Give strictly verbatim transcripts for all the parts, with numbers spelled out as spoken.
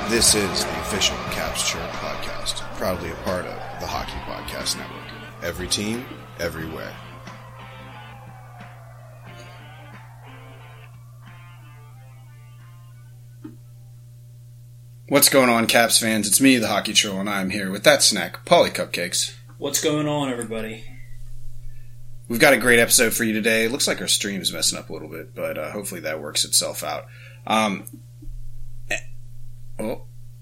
This is the official Caps Chirp podcast, proudly a part of the Hockey Podcast Network. Every team, everywhere. What's going on, Caps fans? It's me, the Hockey Troll, and I'm here with that snack, Paulie Cupcakes. What's going on, everybody? We've got a great episode for you today. It looks like our stream's messing up a little bit, but uh, hopefully that works itself out. Um, oh.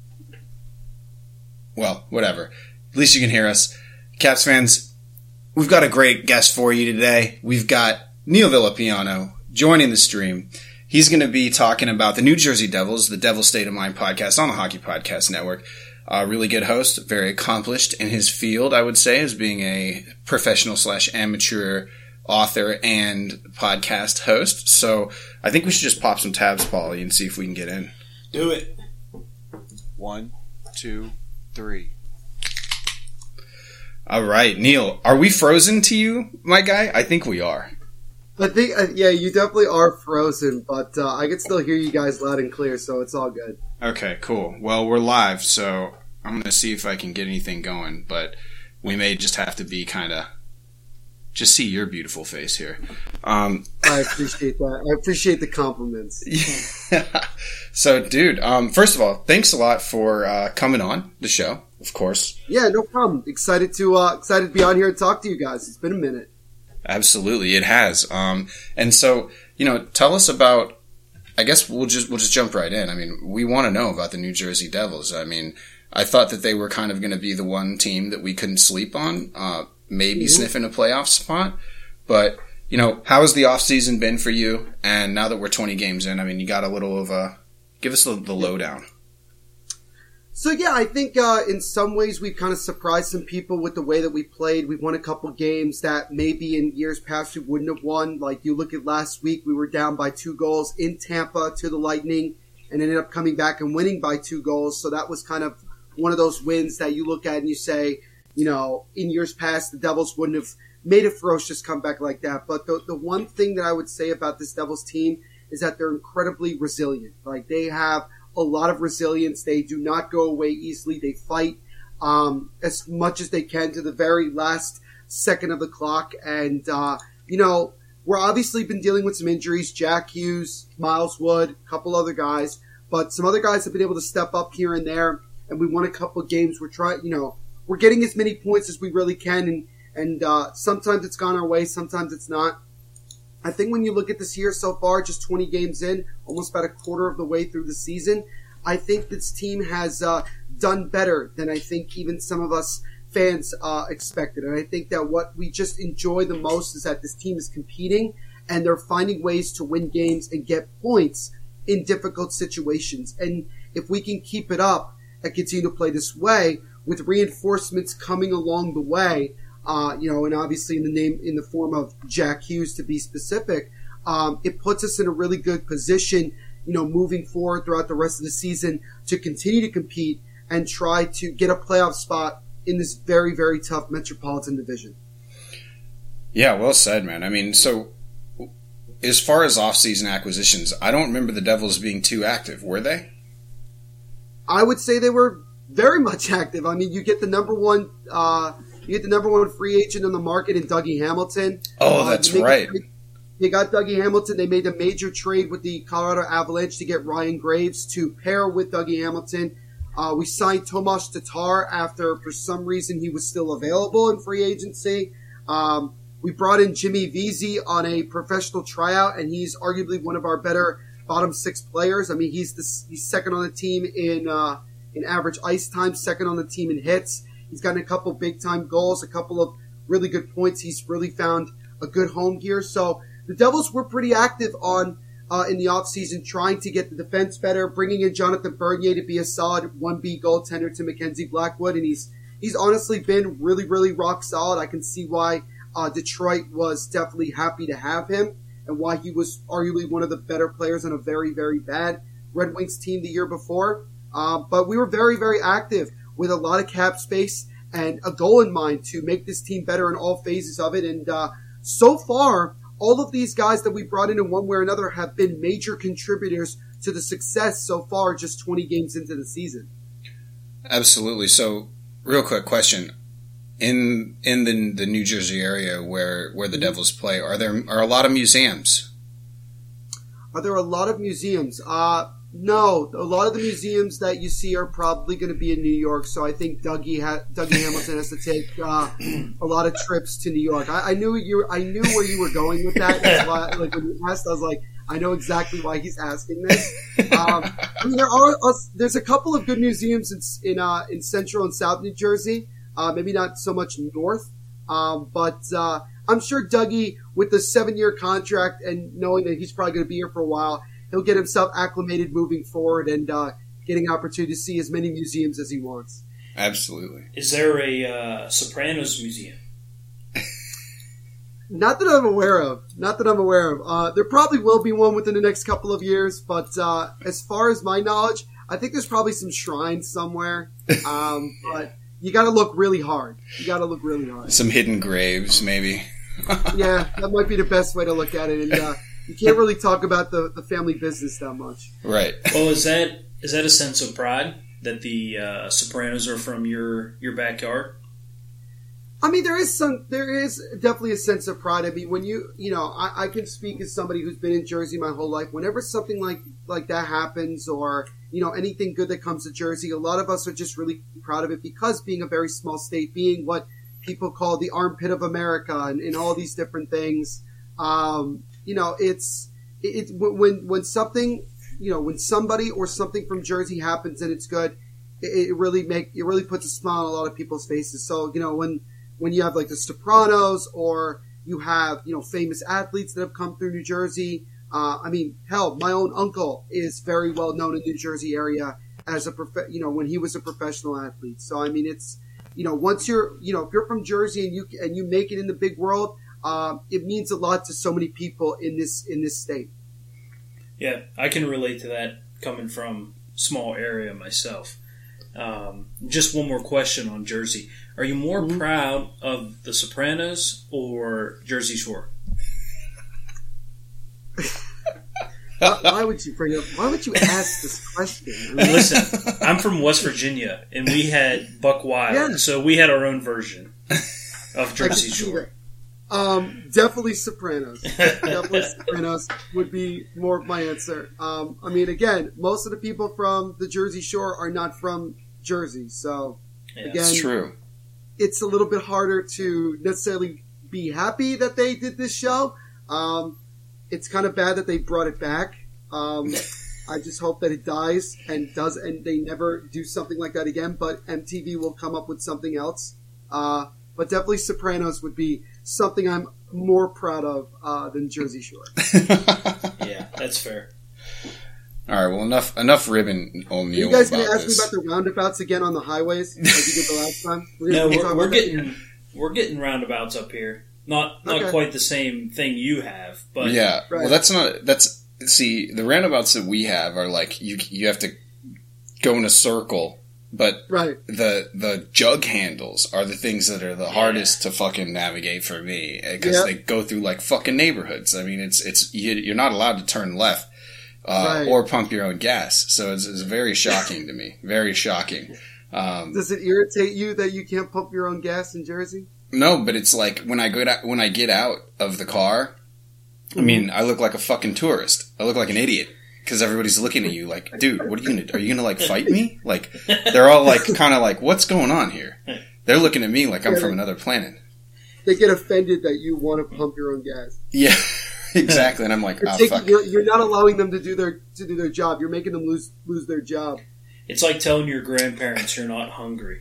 Well, whatever. At least you can hear us. Caps fans, we've got a great guest for you today. We've got Neil Villapiano joining the stream. He's going to be talking about the New Jersey Devils, the Devil State of Mind podcast on the Hockey Podcast Network. A uh, really good host, very accomplished in his field, I would say, as being a professional slash amateur author and podcast host. So I think we should just pop some tabs, Paulie, and see if we can get in. Do it. One, two, three. All right, Neil, are we frozen to you, my guy? I think we are. I think, uh, yeah, you definitely are frozen, but uh, I can still hear you guys loud and clear, so it's all good. Okay, cool. Well, we're live, so I'm going to see if I can get anything going, but we may just have to be kind of, just see your beautiful face here. Um, I appreciate that. I appreciate the compliments. Yeah. So, dude, um, first of all, thanks a lot for uh, coming on the show, of course. Yeah, no problem. Excited to uh, excited to be on here and talk to you guys. It's been a minute. Absolutely, it has. Um, and so, you know, tell us about. I guess we'll just we'll just jump right in. I mean, we want to know about the New Jersey Devils. I mean, I thought that they were kind of going to be the one team that we couldn't sleep on, uh, maybe mm-hmm. sniffing a playoff spot. But you know, how has the offseason been for you? And now that we're twenty games in, I mean, you got a little of a. Give us the, the lowdown. So, yeah, I think uh, in some ways we've kind of surprised some people with the way that we played. We've won a couple games that maybe in years past we wouldn't have won. Like you look at last week, we were down by two goals in Tampa to the Lightning and ended up coming back and winning by two goals. So that was kind of one of those wins that you look at and you say, you know, in years past the Devils wouldn't have made a ferocious comeback like that. But the, the one thing that I would say about this Devils team is that they're incredibly resilient. Like they have a lot of resilience. They do not go away easily. They fight um, as much as they can to the very last second of the clock. And, uh, you know, we're obviously been dealing with some injuries. Jack Hughes, Miles Wood, a couple other guys. But some other guys have been able to step up here and there. And we won a couple of games. We're trying, you know, we're getting as many points as we really can. And, and uh, sometimes it's gone our way. Sometimes it's not. I think when you look at this year so far, just twenty games in, almost about a quarter of the way through the season, I think this team has uh, done better than I think even some of us fans uh, expected. And I think that what we just enjoy the most is that this team is competing and they're finding ways to win games and get points in difficult situations. And if we can keep it up and continue to play this way with reinforcements coming along the way, Uh, you know, and obviously in the name, in the form of Jack Hughes to be specific, um, it puts us in a really good position, you know, moving forward throughout the rest of the season to continue to compete and try to get a playoff spot in this very, very tough Metropolitan Division. Yeah, well said, man. I mean, so as far as off-season acquisitions, I don't remember the Devils being too active, were they? I would say they were very much active. I mean, you get the number one, uh, You get the number one free agent on the market in Dougie Hamilton. Oh, that's uh, right. They got Dougie Hamilton. They made a major trade with the Colorado Avalanche to get Ryan Graves to pair with Dougie Hamilton. Uh, we signed Tomas Tatar after, for some reason, he was still available in free agency. Um, we brought in Jimmy Vesey on a professional tryout, and he's arguably one of our better bottom six players. I mean, he's the, he's second on the team in uh, in average ice time, second on the team in hits. He's gotten a couple big-time goals, a couple of really good points. He's really found a good home here. So the Devils were pretty active on uh, in the offseason, trying to get the defense better, bringing in Jonathan Bernier to be a solid one B goaltender to Mackenzie Blackwood, and he's he's honestly been really, really rock solid. I can see why uh, Detroit was definitely happy to have him and why he was arguably one of the better players on a very, very bad Red Wings team the year before. Uh, but we were very, very active with a lot of cap space and a goal in mind to make this team better in all phases of it. And uh, so far, all of these guys that we brought in in one way or another have been major contributors to the success so far, just twenty games into the season. Absolutely. So, real quick question: in in the the New Jersey area where where the Devils play, are there are a lot of museums? Are there a lot of museums? Uh, no. A lot of the museums that you see are probably going to be in New York. So I think Dougie ha- Dougie Hamilton has to take uh, a lot of trips to New York. I, I knew you. I knew where you were going with that. That's why, like when you asked, I was like, I know exactly why he's asking this. Um, I mean, there are uh, there's a couple of good museums in in, uh, in Central and South New Jersey. Uh, maybe not so much North, um, but uh, I'm sure Dougie, with the seven-year contract and knowing that he's probably going to be here for a while, he'll get himself acclimated moving forward and uh, getting an opportunity to see as many museums as he wants. Absolutely. Is there a uh, Sopranos museum? Not that I'm aware of. Not that I'm aware of. Uh, there probably will be one within the next couple of years, but uh, as far as my knowledge, I think there's probably some shrines somewhere. Um, but you got to look really hard. You got to look really hard. Some hidden graves, maybe. Yeah, that might be the best way to look at it. And uh, you can't really talk about the, the family business that much. Right. Well, is that is that a sense of pride that the uh, Sopranos are from your your backyard? I mean, there is some, there is definitely a sense of pride. I mean, when you, you know, I, I can speak as somebody who's been in Jersey my whole life. Whenever something like, like that happens, or, you know, anything good that comes to Jersey, a lot of us are just really proud of it because being a very small state, being what people call the armpit of America and, and all these different things, um, you know, it's, it, it, when, when something, you know, when somebody or something from Jersey happens and it's good, it, it really make, it really puts a smile on a lot of people's faces. So, you know, when, when you have like the Sopranos, or you have, you know, famous athletes that have come through New Jersey. Uh, I mean, hell, my own uncle is very well known in the New Jersey area as a prof- you know, when he was a professional athlete. So, I mean, it's, you know, once you're, you know, if you're from Jersey and you, and you make it in the big world, uh, it means a lot to so many people in this, in this state. Yeah, I can relate to that coming from small area myself. Um, just one more question on Jersey. Are you more mm-hmm. proud of the Sopranos or Jersey Shore? why, why would you bring up? Why would you ask this question? I mean, listen, I'm from West Virginia, and we had Buck Wild, yeah. so we had our own version of Jersey Shore. Um, definitely Sopranos. Definitely Sopranos would be more of my answer. Um, I mean, again, most of the people from the Jersey Shore are not from Jersey, so yeah, again, that's true. It's a little bit harder to necessarily be happy that they did this show. Um, it's kind of bad that they brought it back. Um, I just hope that it dies and does, and they never do something like that again. But M T V will come up with something else. Uh, but definitely Sopranos would be something I'm more proud of uh, than Jersey Shore. Yeah, that's fair. All right, well, enough enough ribbon, O'Neal. Are you guys going to ask this. me about the roundabouts again on the highways, like you did the last time? We're no, we're, we're getting we're getting roundabouts up here. Not not okay. quite the same thing you have, but yeah. Right. Well, that's not that's see the roundabouts that we have are like you you have to go in a circle, but right. the the jug handles are the things that are the yeah. hardest to fucking navigate for me because yep. they go through like fucking neighborhoods. I mean, it's it's you, you're not allowed to turn left. Uh, right. Or pump your own gas. So it's, it's very shocking to me. Very shocking. Um, Does it irritate you that you can't pump your own gas in Jersey? No, but it's like when I go out, when I get out of the car, I mean, I look like a fucking tourist. I look like an idiot because everybody's looking at you like, dude, what are you gonna? Are you gonna like fight me? Like they're all like, kind of like, what's going on here? They're looking at me like I'm yeah, from another planet. They get offended that you want to pump your own gas. Yeah. Exactly, and I'm like, you're, oh, taking, fuck. You're, you're not allowing them to do their to do their job. You're making them lose lose their job. It's like telling your grandparents you're not hungry.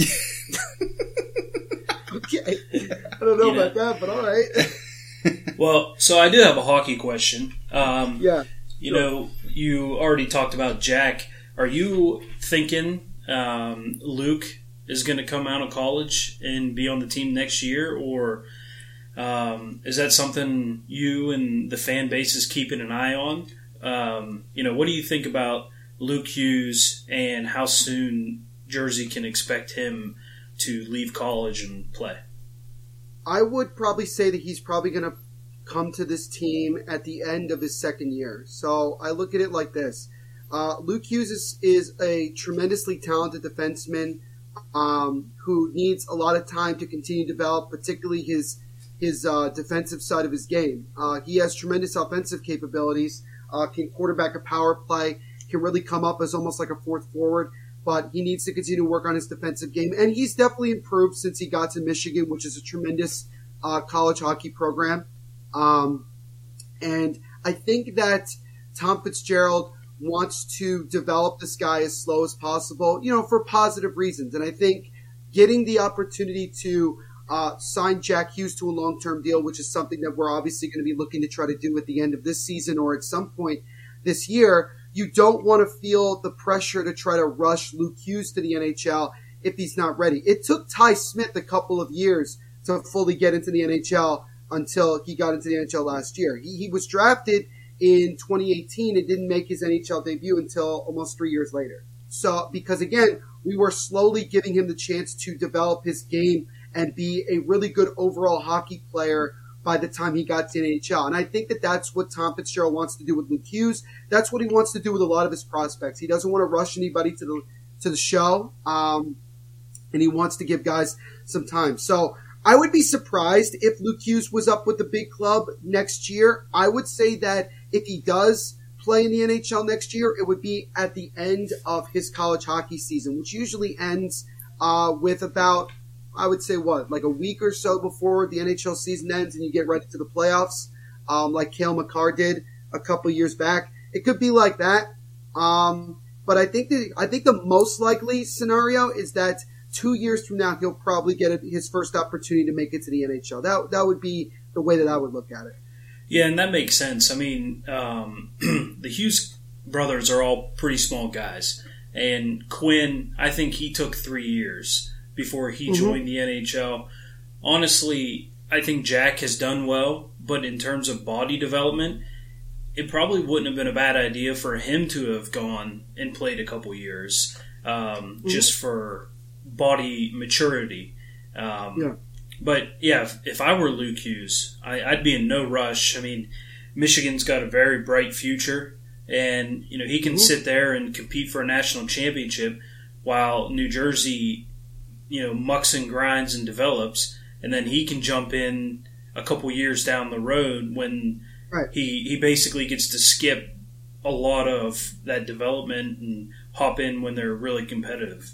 Okay, I don't know you about know. that, but all right. Well, so I do have a hockey question. Um, yeah, you sure. know, you already talked about Jack. Are you thinking um, Luke is going to come out of college and be on the team next year, or? Um, is that something you and the fan base is keeping an eye on? Um, you know, what do you think about Luke Hughes and how soon Jersey can expect him to leave college and play? I would probably say that he's probably going to come to this team at the end of his second year. So I look at it like this. Uh, Luke Hughes is, is a tremendously talented defenseman um, who needs a lot of time to continue to develop, particularly his his uh, defensive side of his game. Uh, he has tremendous offensive capabilities, uh, can quarterback a power play, can really come up as almost like a fourth forward, but he needs to continue to work on his defensive game. And he's definitely improved since he got to Michigan, which is a tremendous uh, college hockey program. Um, and I think that Tom Fitzgerald wants to develop this guy as slow as possible, you know, for positive reasons. And I think getting the opportunity to uh, sign Jack Hughes to a long-term deal, which is something that we're obviously going to be looking to try to do at the end of this season or at some point this year, you don't want to feel the pressure to try to rush Luke Hughes to the N H L if he's not ready. It took Ty Smith a couple of years to fully get into the N H L until he got into the N H L last year. He, he was drafted in twenty eighteen and didn't make his N H L debut until almost three years later. So, because again, we were slowly giving him the chance to develop his game and be a really good overall hockey player by the time he got to the N H L. And I think that that's what Tom Fitzgerald wants to do with Luke Hughes. That's what he wants to do with a lot of his prospects. He doesn't want to rush anybody to the to the show, um, and he wants to give guys some time. So I would be surprised if Luke Hughes was up with the big club next year. I would say that if he does play in the N H L next year, it would be at the end of his college hockey season, which usually ends uh, with about, I would say, what, like a week or so before the N H L season ends and you get ready to the playoffs, um, like Cale Makar did a couple years back. It could be like that. Um, but I think the, I think the most likely scenario is that two years from now, he'll probably get a, his first opportunity to make it to the N H L. That that would be the way that I would look at it. Yeah, and that makes sense. I mean, um, the Hughes brothers are all pretty small guys. And Quinn, I think he took three years before he mm-hmm. joined the N H L. Honestly, I think Jack has done well, but in terms of body development, it probably wouldn't have been a bad idea for him to have gone and played a couple years um, mm-hmm. just for body maturity. Um, yeah. But, yeah, if, if I were Luke Hughes, I, I'd be in no rush. I mean, Michigan's got a very bright future, and, you know, he can mm-hmm. sit there and compete for a national championship while New Jersey, you know, mucks and grinds and develops, and then he can jump in a couple years down the road when right. he, he basically gets to skip a lot of that development and hop in when they're really competitive.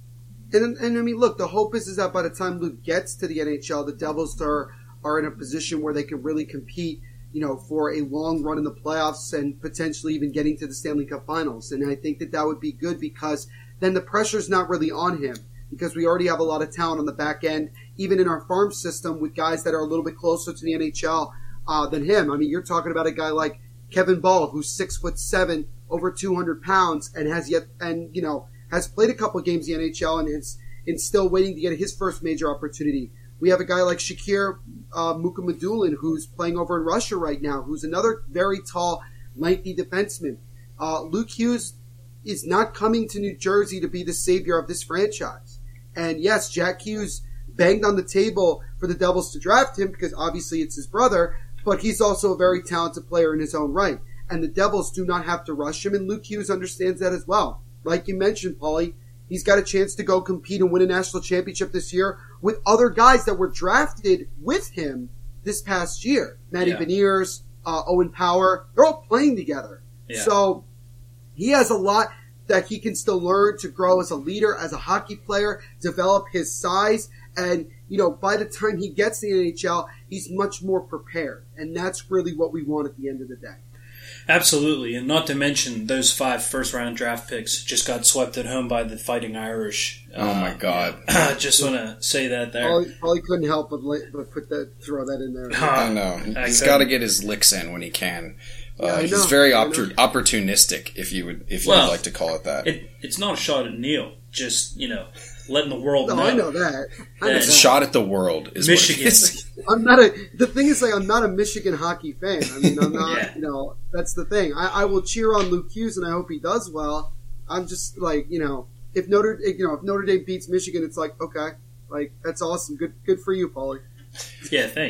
And, and I mean, look, the hope is, is that by the time Luke gets to the N H L, the Devils are, are in a position where they can really compete, you know, for a long run in the playoffs and potentially even getting to the Stanley Cup Finals. And I think that that would be good because then the pressure's not really on him because we already have a lot of talent on the back end, even in our farm system with guys that are a little bit closer to the N H L uh, than him. I mean, you're talking about a guy like Kevin Ball, who's six foot seven, over two hundred pounds, and has yet, and, you know, has played a couple of games in the N H L and is, and still waiting to get his first major opportunity. We have a guy like Shakir uh, Mukhamadullin who's playing over in Russia right now, who's another very tall, lengthy defenseman. Uh, Luke Hughes is not coming to New Jersey to be the savior of this franchise. And yes, Jack Hughes banged on the table for the Devils to draft him because obviously it's his brother, but he's also a very talented player in his own right. And the Devils do not have to rush him, and Luke Hughes understands that as well. Like you mentioned, Paulie, he's got a chance to go compete and win a national championship this year with other guys that were drafted with him this past year. Matty yeah. Beniers, uh, Owen Power, they're all playing together. Yeah. So he has a lot that he can still learn to grow as a leader, as a hockey player, develop his size. And, you know, by the time he gets to the N H L, he's much more prepared. And that's really what we want at the end of the day. Absolutely, and not to mention those five first-round draft picks just got swept at home by the Fighting Irish. Oh uh, my God! I just want to say that there. Probably, probably couldn't help but, but put that, throw that in there. Uh, I know he's got to get his licks in when he can. Uh, yeah, he's very oppor- opportunistic, if you would, if you well, would like to call it that. It, it's not a shot at Neil. Just you know, letting the world no, know. I know that. I know it's that. a shot at the world. Is Michigan. What it is. I'm not a. The thing is, like, I'm not a Michigan hockey fan. I mean, I'm not. yeah. You know, that's the thing. I, I will cheer on Luke Hughes, and I hope he does well. I'm just like, you know, if Notre, you know, if Notre Dame beats Michigan, it's like, okay, like that's awesome. Good, good for you, Paulie. Yeah, thanks.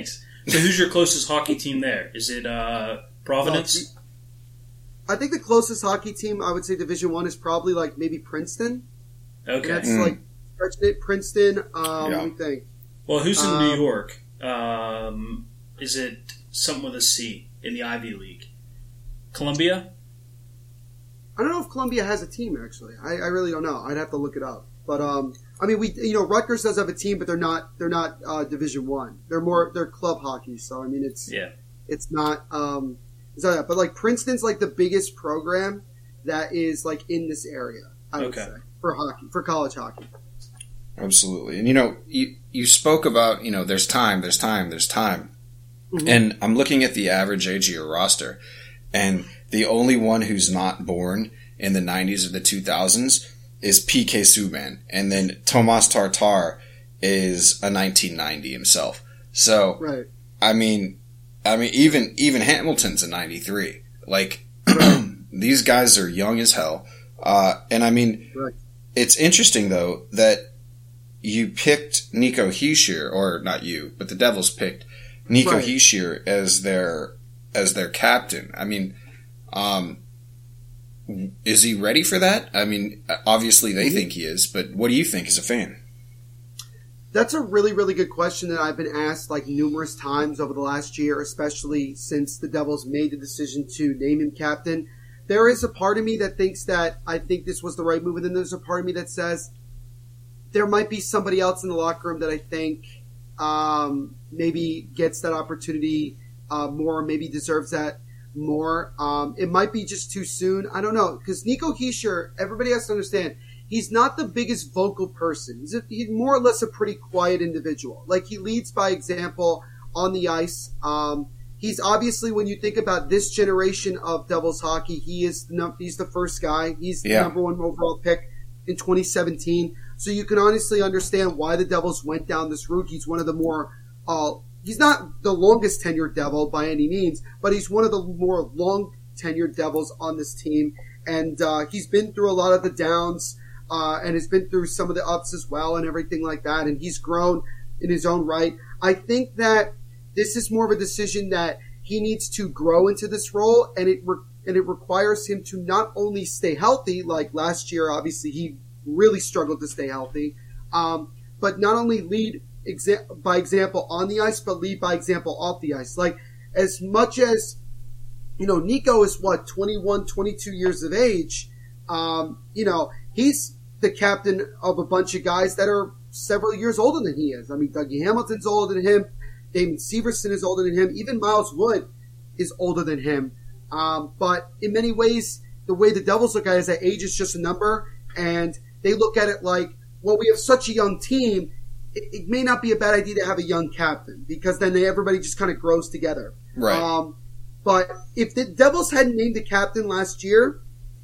So who's your closest hockey team there? Is it uh, Providence? I think the closest hockey team I would say Division One is probably like maybe Princeton. Okay. That's Mm. like stretching it. Princeton. Um, Yeah. Let me think. Well, who's in Um, New York? Um, is it something with a C in the Ivy League? Columbia? I don't know if Columbia has a team actually. I, I really don't know. I'd have to look it up. But um, I mean, we you know Rutgers does have a team, but they're not they're not uh, Division One. They're more they're club hockey. So I mean, it's Yeah. it's not um, it's not that. But like Princeton's like the biggest program that is like in this area. I would Okay. say for hockey for college hockey. Absolutely. And, you know, you, you spoke about, you know, there's time, there's time, there's time. Mhm. And I'm looking at the average age of your roster, and the only one who's not born in the nineties or the two thousands is P K Subban. And then Tomas Tartar is a nineteen ninety himself. So, Right. I mean, I mean, even, even Hamilton's a ninety-three. Like, these guys are young as hell. Uh, and I mean, Right. it's interesting though that you picked Nico Hischier, or not you, but the Devils picked Nico Right. Hischier as their as their captain. I mean, um, is he ready for that? I mean, obviously they think he is, but what do you think as a fan? That's a really, really good question that I've been asked like numerous times over the last year, especially since the Devils made the decision to name him captain. There is a part of me that thinks that I think this was the right move, and then there's a part of me that says there might be somebody else in the locker room that I think um, maybe gets that opportunity uh, more, maybe deserves that more. Um, it might be just too soon. I don't know, because Nico Hischier, everybody has to understand, he's not the biggest vocal person. He's, a, he's more or less a pretty quiet individual. Like, he leads by example on the ice. Um, he's obviously, when you think about this generation of Devils hockey, he is the, num- he's the first guy. He's Yeah. the number one overall pick in twenty seventeen. So you can honestly understand why the Devils went down this route. He's one of the more, uh, he's not the longest tenured Devil by any means, but he's one of the more long tenured Devils on this team. And uh, he's been through a lot of the downs. Uh, and has been through some of the ups as well and everything like that. And he's grown in his own right. I think that this is more of a decision that he needs to grow into this role, and it re- and it requires him to not only stay healthy, like last year, obviously he really struggled to stay healthy, um, but not only lead exa- by example on the ice, but lead by example off the ice. Like, as much as, you know, Nico is what, twenty-one, twenty-two years of age, um, you know, he's the captain of a bunch of guys that are several years older than he is. I mean, Dougie Hamilton's older than him. Damon Severson is older than him. Even Miles Wood is older than him. Um, but in many ways, the way the Devils look at it is that age is just a number, and they look at it like, well, we have such a young team, it, it may not be a bad idea to have a young captain, because then they, everybody just kind of grows together. Right. Um, but if the Devils hadn't named the captain last year,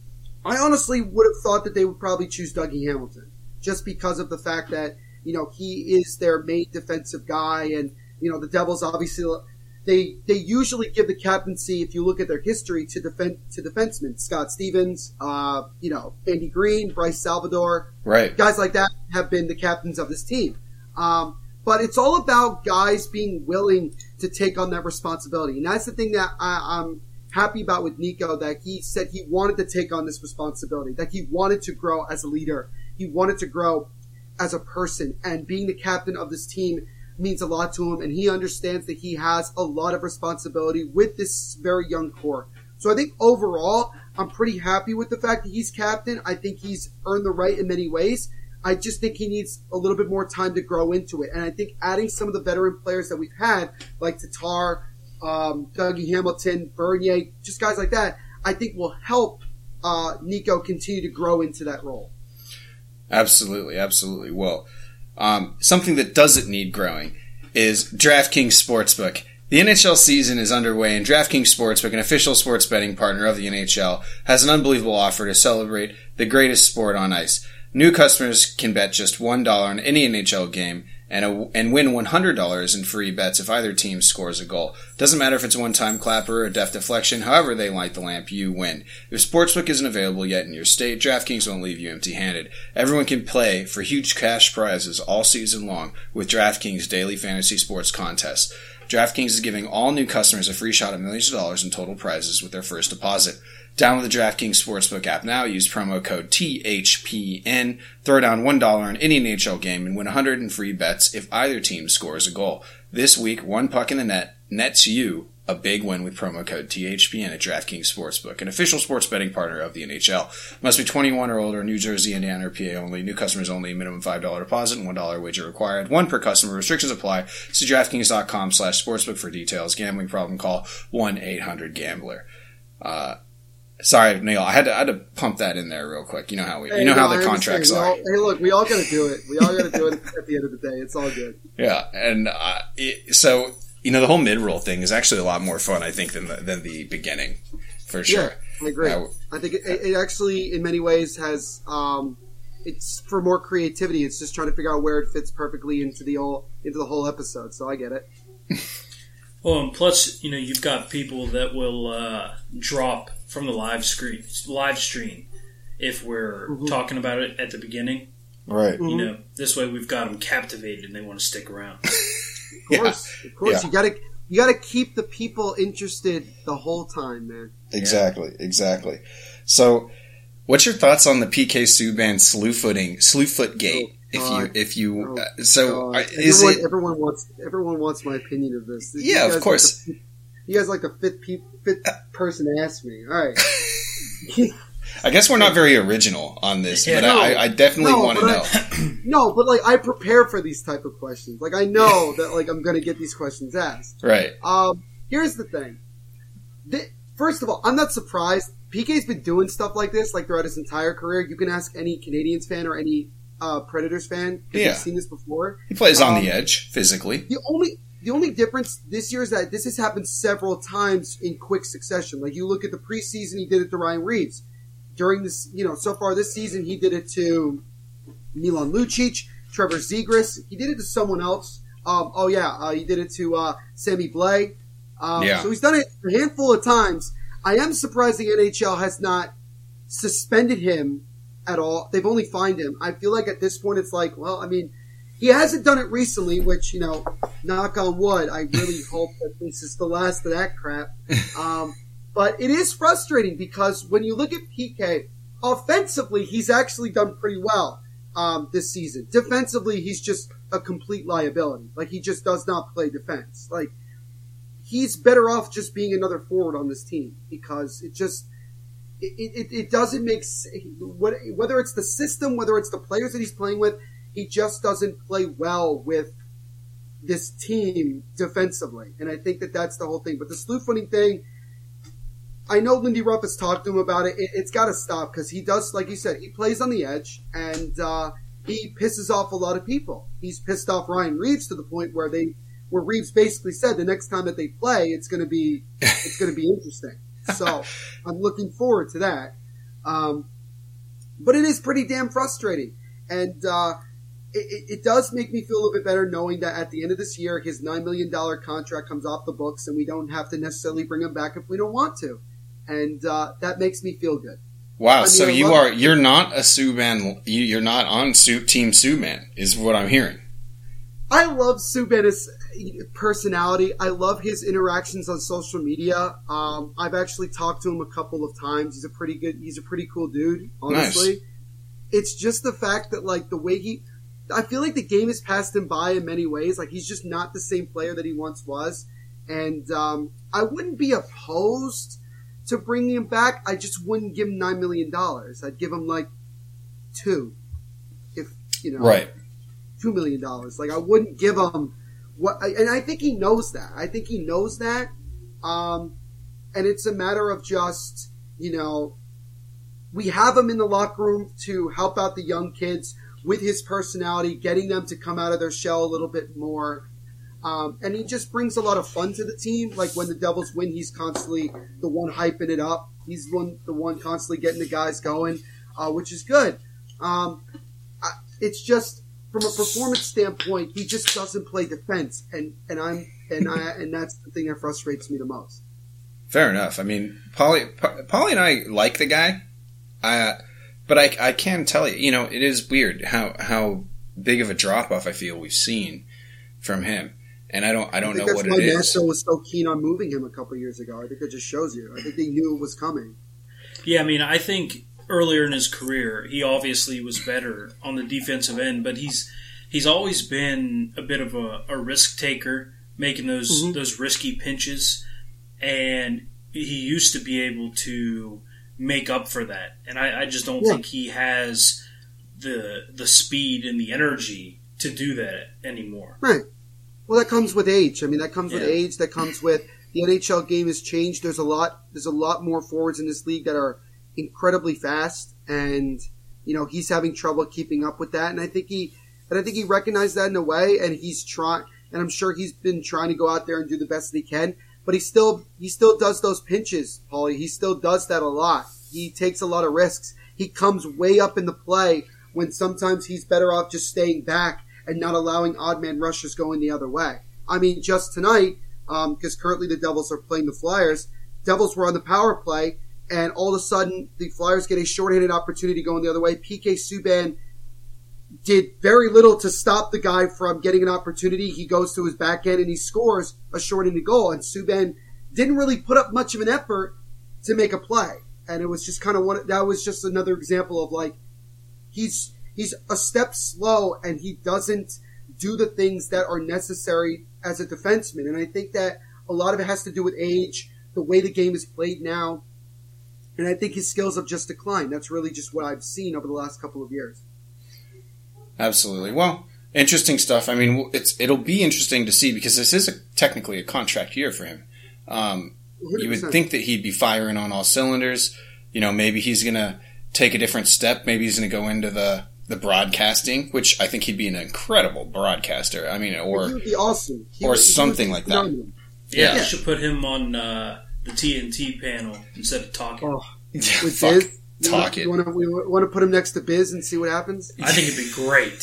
I honestly would have thought that they would probably choose Dougie Hamilton, just because of the fact that, you know, he is their main defensive guy, and, you know, the Devils obviously, they they usually give the captaincy, if you look at their history, to defend to defensemen. Scott Stevens, uh, you know, Andy Green, Bryce Salvador, Right. guys like that have been the captains of this team. Um, but it's all about guys being willing to take on that responsibility, and that's the thing that I, I'm happy about with Nico, that he said he wanted to take on this responsibility, that he wanted to grow as a leader. He wanted to grow as a person, and being the captain of this team means a lot to him, and he understands that he has a lot of responsibility with this very young core. So I think overall, I'm pretty happy with the fact that he's captain. I think he's earned the right in many ways. I just think he needs a little bit more time to grow into it. And I think adding some of the veteran players that we've had, like Tatar, um, Dougie Hamilton, Bernier, just guys like that, I think will help uh, Nico continue to grow into that role. Absolutely, absolutely. Well, um, something that doesn't need growing is DraftKings Sportsbook. The N H L season is underway, and DraftKings Sportsbook, an official sports betting partner of the N H L, has an unbelievable offer to celebrate the greatest sport on ice. New customers can bet just one dollar on any N H L game and a, and win one hundred dollars in free bets if either team scores a goal. Doesn't matter if it's a one-time clapper or a deft deflection, however they light the lamp, you win. If Sportsbook isn't available yet in your state, DraftKings won't leave you empty-handed. Everyone can play for huge cash prizes all season long with DraftKings Daily Fantasy Sports Contest. DraftKings is giving all new customers a free shot at millions of dollars in total prizes with their first deposit. Download the DraftKings Sportsbook app now. Use promo code T H P N. Throw down one dollar on any N H L game and win one hundred in free bets if either team scores a goal. This week, one puck in the net nets you a big win with promo code T H P N at DraftKings Sportsbook, an official sports betting partner of the N H L. Must be twenty-one or older, New Jersey, Indiana, or P A only. New customers only. Minimum five dollars deposit and one dollar wager required. One per customer. Restrictions apply. See DraftKings.com slash sportsbook for details. Gambling problem, call one eight hundred gambler. Uh, sorry, Neil. I had to I had to pump that in there real quick. You know how we, hey, you know no, how the contracts are. All, hey, look, we all got to do it. We all got to do it at the end of the day. It's all good. Yeah, and uh, it, so you know the whole mid-roll thing is actually a lot more fun, I think, than the, than the beginning, for sure. Yeah, I agree. Uh, I think it, it actually, in many ways, has um, it's for more creativity. It's just trying to figure out where it fits perfectly into the whole into the whole episode. So I get it. Well, and plus, you know, you've got people that will uh, drop from the live screen, live stream, if we're mm-hmm. talking about it at the beginning. Right. You know, this way we've got them captivated and they want to stick around. Of course, yeah. of course, yeah. you gotta you gotta keep the people interested the whole time, man. Exactly, yeah. exactly. So, what's your thoughts on the P K Subban slew footing, slew foot gate? Oh, if you, if you, oh, uh, so God. is everyone, it? Everyone wants, everyone wants my opinion of this. You Yeah, of course. Like the, you guys like the fifth, pe- fifth person to ask me. All right. I guess we're not very original on this, Yeah, but no, I, I definitely no, want to but know. I, no, but like I prepare for these type of questions. Like I know that like I'm going to get these questions asked. Right. Um. Here's the thing. The, first of all, I'm not surprised. P K's been doing stuff like this like throughout his entire career. You can ask any Canadians fan or any uh, Predators fan if Yeah. you've seen this before. He plays on Um, the edge physically. The only the only difference this year is that this has happened several times in quick succession. Like you look at the preseason, he did it to Ryan Reeves. During this, you know, so far this season, he did it to Milan Lucic, Trevor Zegras. He did it to someone else. Um, oh yeah, uh, he did it to uh, Sammy Blais. Um, Yeah. So he's done it a handful of times. I am surprised the N H L has not suspended him at all. They've only fined him. I feel like at this point it's like, well, I mean, he hasn't done it recently, which, you know, knock on wood, I really hope that this is the last of that crap. Um, but it is frustrating because when you look at P K, offensively, he's actually done pretty well um, this season. Defensively, he's just a complete liability. Like, he just does not play defense. Like, he's better off just being another forward on this team because it just it, it, it doesn't make sense. Whether it's the system, whether it's the players that he's playing with, he just doesn't play well with this team defensively. And I think that that's the whole thing. But the slew footing thing, I know Lindy Ruff has talked to him about it. it it's got to stop because he does, like you said, he plays on the edge and uh, he pisses off a lot of people. He's pissed off Ryan Reeves to the point where they, where Reeves basically said the next time that they play, it's going to be, it's going to be interesting. So I'm looking forward to that. Um, but it is pretty damn frustrating. And, uh, it, it does make me feel a little bit better knowing that at the end of this year, his nine million dollars contract comes off the books and we don't have to necessarily bring him back if we don't want to. And, uh, that makes me feel good. Wow. I mean, so I you love- are, you're not a Subban, you, you're not on Su- Team Subban is what I'm hearing. I love Subban's personality. I love his interactions on social media. Um, I've actually talked to him a couple of times. He's a pretty good, he's a pretty cool dude, honestly. Nice. It's just the fact that, like, the way he, I feel like the game has passed him by in many ways. Like, he's just not the same player that he once was. And, um, I wouldn't be opposed to bringing him back. I just wouldn't give him nine million dollars. I'd give him, like, two. If, you know. Right. Two million dollars. Like I wouldn't give him what, and I think he knows that. I think he knows that. Um, and it's a matter of just, you know, we have him in the locker room to help out the young kids with his personality, getting them to come out of their shell a little bit more. Um, and he just brings a lot of fun to the team. Like when the Devils win, he's constantly the one hyping it up. He's one, the one constantly getting the guys going, uh, which is good. Um, I, it's just, from a performance standpoint, he just doesn't play defense, and, and I'm and I and that's the thing that frustrates me the most. Fair enough. I mean, Polly, Polly and I like the guy, uh, but I, I can tell you, you know, it is weird how how big of a drop off I feel we've seen from him. And I don't I don't I think know that's what why it is. Nashville was so keen on moving him a couple years ago. I think that just shows you. I think they knew it was coming. Yeah, I mean, I think earlier in his career, he obviously was better on the defensive end, but he's he's always been a bit of a, a risk taker, making those Mm-hmm. those risky pinches, and he used to be able to make up for that. And I, I just don't Yeah. think he has the the speed and the energy to do that anymore. Right. Well, that comes with age. I mean, that comes with Yeah. age. That comes with the N H L game has changed. There's a lot. There's a lot more forwards in this league that are incredibly fast, and you know he's having trouble keeping up with that. And I think he, and I think he recognized that in a way, and he's trying. And I'm sure he's been trying to go out there and do the best that he can. But he still, he still does those pinches, Paulie. He still does that a lot. He takes a lot of risks. He comes way up in the play when sometimes he's better off just staying back and not allowing odd man rushers going the other way. I mean, just tonight, because um, currently the Devils are playing the Flyers, Devils were on the power play, and all of a sudden the Flyers get a shorthanded opportunity going the other way. P K Subban did very little to stop the guy from getting an opportunity. He goes to his backhand and he scores a shorthanded goal, and Subban didn't really put up much of an effort to make a play. And it was just kind of one, that was just another example of like, he's, he's a step slow and he doesn't do the things that are necessary as a defenseman. And I think that a lot of it has to do with age, the way the game is played now. And I think his skills have just declined. That's really just what I've seen over the last couple of years. Absolutely. Well, interesting stuff. I mean, it's it'll be interesting to see because this is a, technically a contract year for him. Um, you would think that he'd be firing on all cylinders. You know, maybe he's going to take a different step. Maybe he's going to go into the, the broadcasting, which I think he'd be an incredible broadcaster. I mean, or he would be awesome. He or would, something he would like be that. phenomenal. Yeah, Yeah. you should put him on uh, the T N T panel instead of talking. Oh, with Fuck. Biz, you Talk want, it. You want to we want to put him next to Biz and see what happens? I think it'd be great.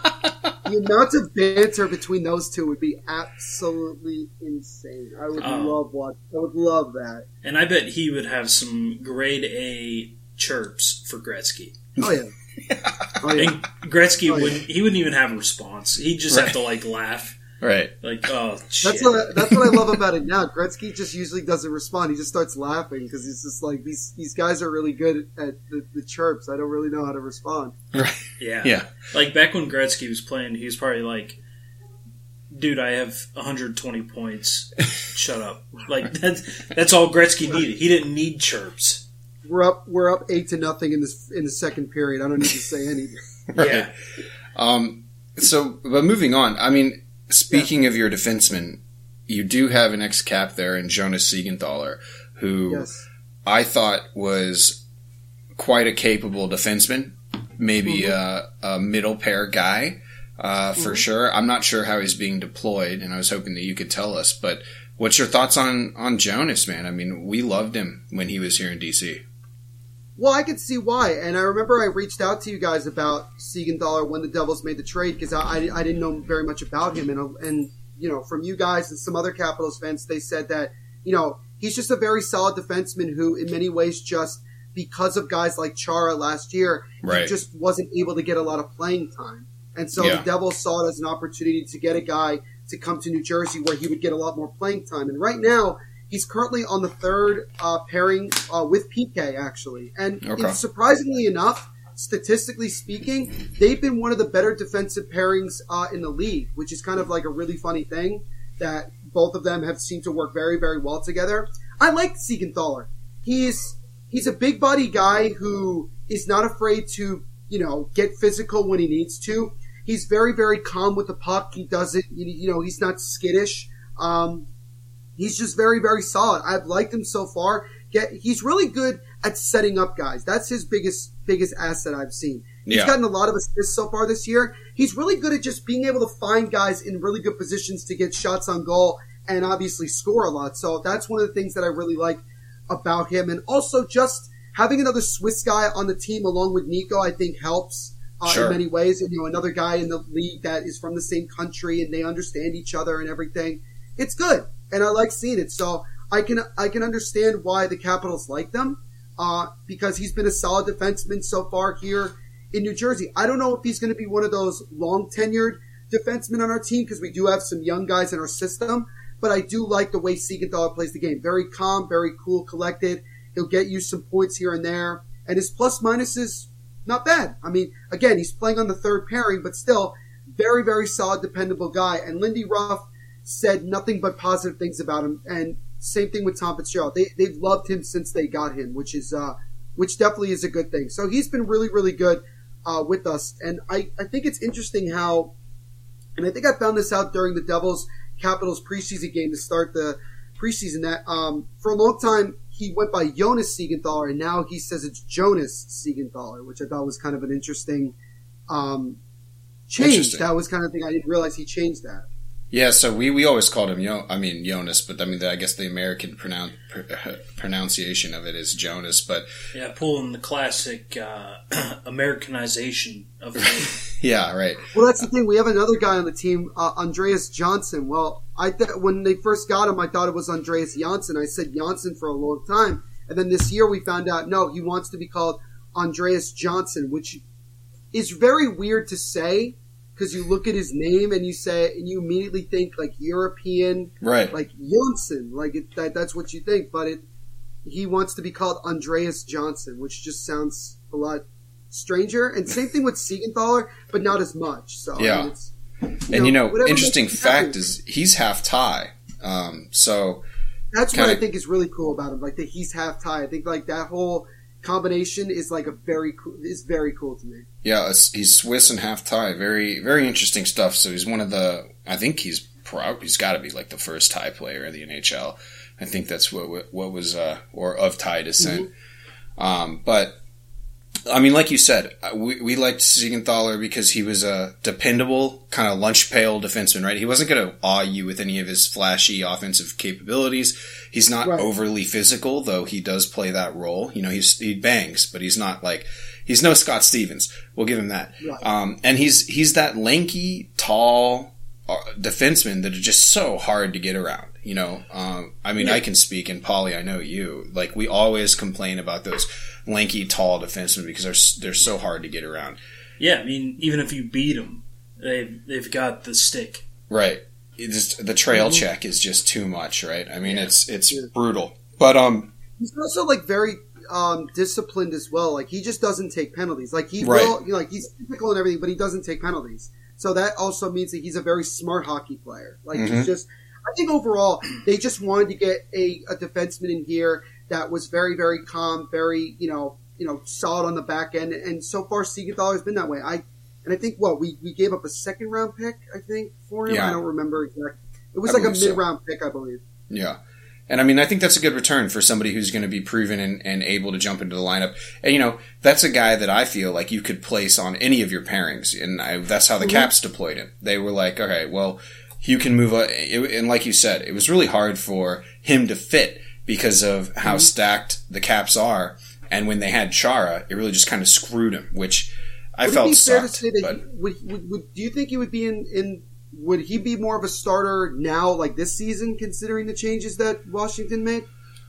The amount of banter between those two would be absolutely insane. I would Oh. love what I would love that. And I bet he would have some grade A chirps for Gretzky. Oh yeah. Oh yeah. And Gretzky Oh, yeah. wouldn't. He wouldn't even have a response. He'd just Right. have to like laugh, Right. like, "Oh shit." That's what that's what I love about it now. Gretzky just usually doesn't respond. He just starts laughing because he's just like these these guys are really good at the, the chirps. I don't really know how to respond. Right. Yeah. Yeah. Like back when Gretzky was playing, he was probably like, "Dude, I have one hundred twenty points. Shut up." Like that's that's all Gretzky needed. He didn't need chirps. We're up we're up eight to nothing in this in the second period. I don't need to say anything. Right. Yeah. Um, so, but moving on, I mean, speaking of your defenseman, you do have an ex-cap there in Jonas Siegenthaler, who Yes. I thought was quite a capable defenseman, maybe a, a middle pair guy, uh, for sure. I'm not sure how he's being deployed, and I was hoping that you could tell us, but what's your thoughts on, on Jonas, man? I mean, we loved him when he was here in D C. Well, I could see why, and I remember I reached out to you guys about Siegenthaler when the Devils made the trade because I, I, I didn't know very much about him, and and you know from you guys and some other Capitals fans, they said that you know he's just a very solid defenseman who, in many ways, just because of guys like Chara last year, Right. he just wasn't able to get a lot of playing time, and so Yeah. the Devils saw it as an opportunity to get a guy to come to New Jersey where he would get a lot more playing time, and right now. He's currently on the third uh, pairing uh, with P K, actually. And Okay. it's surprisingly enough, statistically speaking, they've been one of the better defensive pairings uh, in the league, which is kind of like a really funny thing that both of them have seemed to work very, very well together. I like Siegenthaler. He's he's a big body guy who is not afraid to, you know, get physical when he needs to. He's very, very calm with the puck. He doesn't, you you know, he's not skittish. Um, He's just very, very solid. I've liked him so far. Get, he's really good at setting up guys. That's his biggest biggest asset I've seen. He's Yeah. gotten a lot of assists so far this year. He's really good at just being able to find guys in really good positions to get shots on goal and obviously score a lot. So that's one of the things that I really like about him. And also just having another Swiss guy on the team along with Nico, I think helps uh, Sure. in many ways. And, you know, another guy in the league that is from the same country and they understand each other and everything. It's good. And I like seeing it. So I can I can understand why the Capitals like them uh, because he's been a solid defenseman so far here in New Jersey. I don't know if he's going to be one of those long-tenured defensemen on our team because we do have some young guys in our system. But I do like the way Siegenthaler plays the game. Very calm, very cool, collected. He'll get you some points here and there. And his plus minus is not bad. I mean, again, he's playing on the third pairing, but still very, very solid, dependable guy. And Lindy Ruff said nothing but positive things about him. And same thing with Tom Fitzgerald. They, they've loved him since they got him, which is, uh, which definitely is a good thing. So he's been really, really good, uh, with us. And I, I think it's interesting how, and I think I found this out during the Devils Capitals preseason game to start the preseason, that, um, for a long time, he went by Jonas Siegenthaler, and now he says it's Jonas Siegenthaler, which I thought was kind of an interesting, um, change. Interesting. That was kind of the thing. I didn't realize he changed that. Yeah, so we, we always called him, Yo- I mean, Jonas, but I mean, the, I guess the American pronoun- pr- pronunciation of it is Jonas, but... Yeah, pulling the classic uh, Americanization of the name. Yeah, right. Well, that's the thing. We have another guy on the team, uh, Andreas Johnson. Well, I th- when they first got him, I thought it was Andreas Janssen. I said Janssen for a long time. And then this year we found out, no, he wants to be called Andreas Johnson, which is very weird to say, because you look at his name and you say, and you immediately think like European, Right. like Janssen, like it, that, that's what you think. But it, he wants to be called Andreas Johnson, which just sounds a lot stranger. And same thing with Siegenthaler, but not as much. So Yeah. I mean, it's, you And know, you know, whatever interesting makes you happy. fact is he's half Thai. Um, so That's kinda- what I think is really cool about him. Like that he's half Thai. I think like that whole combination is like a very cool, is very cool to me. yeah, it's- he's Swiss and half Thai. Very, very interesting stuff. So he's one of the, I think he's proud, he's got to be like the first Thai player in the N H L. I think that's what what was, uh, or of Thai descent. Mm-hmm. Um, but I mean, like you said, we, we liked Siegenthaler because he was a dependable, kind of lunch pail defenseman, right? He wasn't going to awe you with any of his flashy offensive capabilities. He's not Right. overly physical, though he does play that role. You know, he's, he bangs, but he's not like, he's no Scott Stevens. We'll give him that. Right. Um, and he's, he's that lanky, tall uh, defenseman that are just so hard to get around. You know, um, I mean, Yeah. I can speak, and Paulie, I know you. Like, we always complain about those lanky, tall defensemen because they're they're so hard to get around. Yeah, I mean, even if you beat them, they've, they've got the stick. Right. It just, the trail Mhm. check is just too much, right? I mean, Yeah. it's it's Yeah. brutal. But um, He's also like very um, disciplined as well. Like he just doesn't take penalties. Like he Right. will, you know, like he's typical and everything, but he doesn't take penalties. So that also means that he's a very smart hockey player. Like Mhm. he's just, I think overall they just wanted to get a, a defenseman in here that was very, very calm, very, you know, you know, solid on the back end. And so far, Siegenthaler has been that way. I and I think what we, we gave up a second round pick, I think, for him. Yeah. I don't remember exactly. It was I like a believe so. mid round pick, I believe. yeah. And I mean, I think that's a good return for somebody who's going to be proven and, and able to jump into the lineup. And, you know, that's a guy that I feel like you could place on any of your pairings. And I, that's how the Mhm. Caps deployed him. They were like, okay, well, you can move up. And like you said, it was really hard for him to fit because of how Mhm. stacked the Caps are. And when they had Chara, it really just kind of screwed him, which I Would felt it be fair sucked. to say that but he, would, would, would, do you think he would be in, in would he be more of a starter now, like this season, considering the changes that Washington made?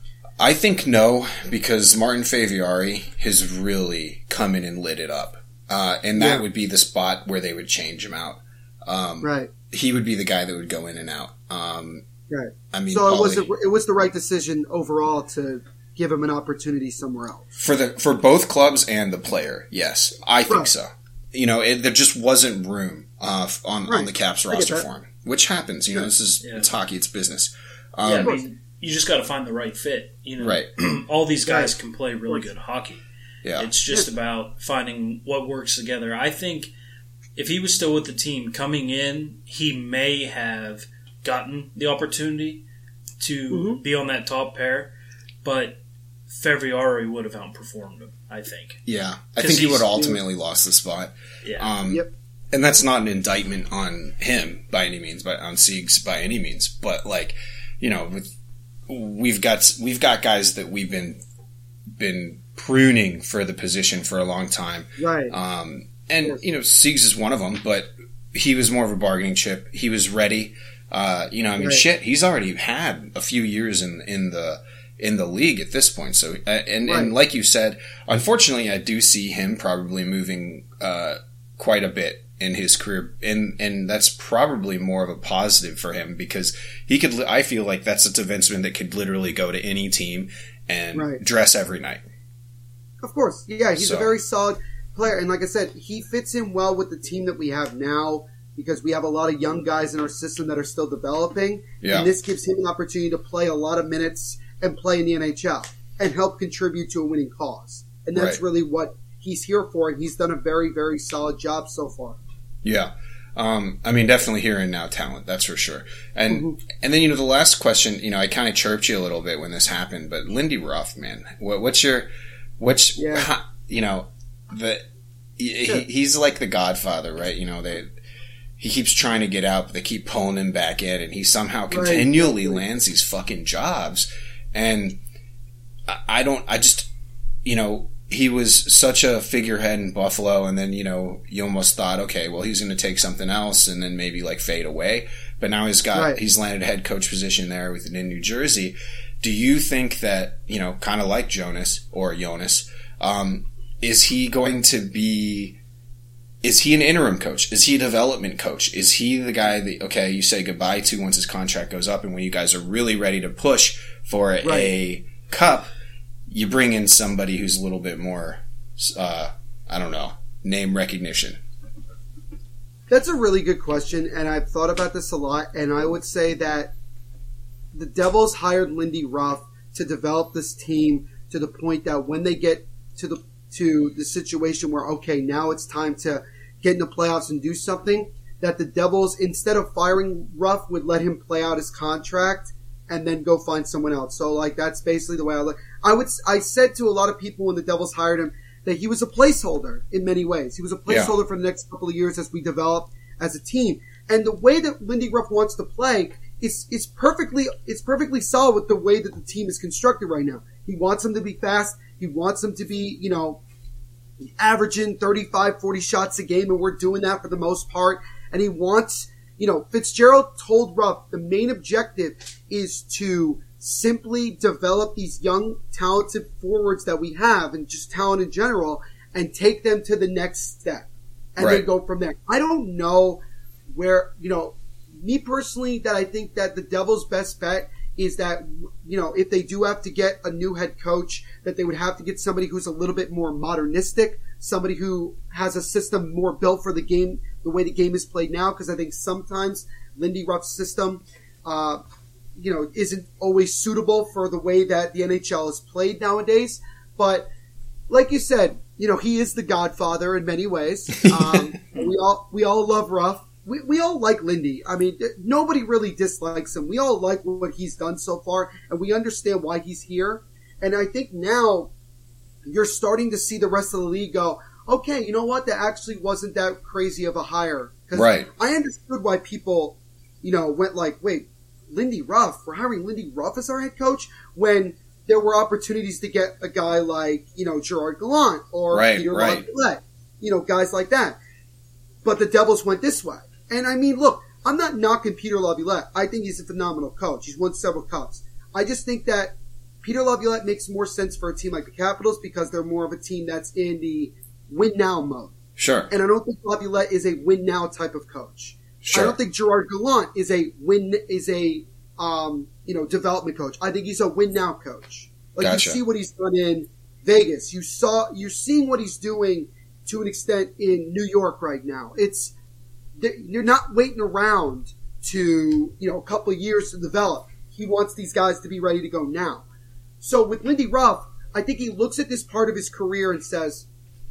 I think no, because Martin Faviari has really come in and lit it up. Uh, and that Yeah. would be the spot where they would change him out. Um, Right. He would be the guy that would go in and out. Um, Right. I mean, So it was Paulie- the, it was the right decision overall to give him an opportunity somewhere else. for the for both clubs and the player. Yes, I think Right. so. You know, it, there just wasn't room uh, f- on on Right. the Caps I get roster that. for him, which happens. You know, this is Yeah. it's hockey, it's business. Um, yeah, I mean, you just got to find the right fit. You know, Right. all these guys Right. can play really good hockey. Yeah. It's just about finding what works together. I think if he was still with the team coming in, he may have gotten the opportunity to Mhm. be on that top pair, but Faviari would have outperformed him, I think. Yeah, I 'Cause think he he's- would have ultimately lost the spot. Yeah. Um, Yep. And that's not an indictment on him by any means, but on Siegs by any means. But like, you know, with, we've got we've got guys that we've been been pruning for the position for a long time. Right. Um, and Yes. you know, Siegs is one of them, but he was more of a bargaining chip. He was ready. Uh, you know, I mean, Right. shit, he's already had a few years in in the in the league at this point. So, uh, and, Right. and like you said, unfortunately, I do see him probably moving uh, quite a bit in his career, and and that's probably more of a positive for him because he could. I feel like that's a defenseman that could literally go to any team and right. dress every night. Of course, yeah, he's so. a very solid player, and like I said, he fits in well with the team that we have now because we have a lot of young guys in our system that are still developing, yeah. and this gives him an opportunity to play a lot of minutes and play in the N H L and help contribute to a winning cause, and that's right. really what he's here for, and he's done a very, very solid job so far. Yeah. Um, I mean, definitely here and now talent, that's for sure. And Mm-hmm. and then, you know, the last question, you know, I kind of chirped you a little bit when this happened, but Lindy Ruff, man, what, what's your, what's, Yeah. you know, the, he, Sure. he's like the Godfather, right? You know, they, he keeps trying to get out, but they keep pulling him back in, and he somehow continually right. lands these fucking jobs. And I, I don't, I just, you know, he was such a figurehead in Buffalo, and then, you know, you almost thought, okay, well, he's going to take something else and then maybe like fade away. But now he's got, right. he's landed a head coach position there within New Jersey. Do you think that, you know, kind of like Jonas or Jonas, um, is he going to be, is he an interim coach? Is he a development coach? Is he the guy that, okay, you say goodbye to once his contract goes up and when you guys are really ready to push for a, Right. a cup, you bring in somebody who's a little bit more, uh, I don't know, name recognition? That's a really good question, and I've thought about this a lot, and I would say that the Devils hired Lindy Ruff to develop this team to the point that when they get to the to the situation where, okay, now it's time to get in the playoffs and do something, that the Devils, instead of firing Ruff, would let him play out his contract and then go find someone else. So, like, that's basically the way I look. I would, I said to a lot of people when the Devils hired him that he was a placeholder in many ways. He was a placeholder yeah. for the next couple of years as we develop as a team. And the way that Lindy Ruff wants to play is, is perfectly, it's perfectly solid with the way that the team is constructed right now. He wants them to be fast. He wants them to be, you know, averaging thirty-five, forty shots a game, and we're doing that for the most part. And he wants, you know, Fitzgerald told Ruff the main objective is to simply develop these young, talented forwards that we have and just talent in general and take them to the next step and right. then go from there. I don't know where, you know, me personally, that I think that the Devils' best bet is that, you know, if they do have to get a new head coach, that they would have to get somebody who's a little bit more modernistic, somebody who has a system more built for the game, the way the game is played now, because I think sometimes Lindy Ruff's system, uh, you know, isn't always suitable for the way that the N H L is played nowadays. But like you said, you know, he is the Godfather in many ways. Um, we all we all love Ruff. We we all like Lindy. I mean, nobody really dislikes him. We all like what he's done so far, and we understand why he's here. And I think now you're starting to see the rest of the league go, okay, you know what? That actually wasn't that crazy of a hire. Right. I understood why people, you know, went like, wait, Lindy Ruff, we're hiring Lindy Ruff as our head coach, when there were opportunities to get a guy like, you know, Gerard Gallant or right, Peter right. Laviolette, you know, guys like that. But the Devils went this way. And I mean, look, I'm not knocking Peter Laviolette. I think he's a phenomenal coach. He's won several cups. I just think that Peter Laviolette makes more sense for a team like the Capitals because they're more of a team that's in the win-now mode. Sure. And I don't think Laviolette is a win-now type of coach. Sure. I don't think Gerard Gallant is a win is a um, you know development coach. I think he's a win-now coach. Like Gotcha. You see what he's done in Vegas. You saw you're seeing what he's doing to an extent in New York right now. It's you're not waiting around to you know a couple of years to develop. He wants these guys to be ready to go now. So with Lindy Ruff, I think he looks at this part of his career and says,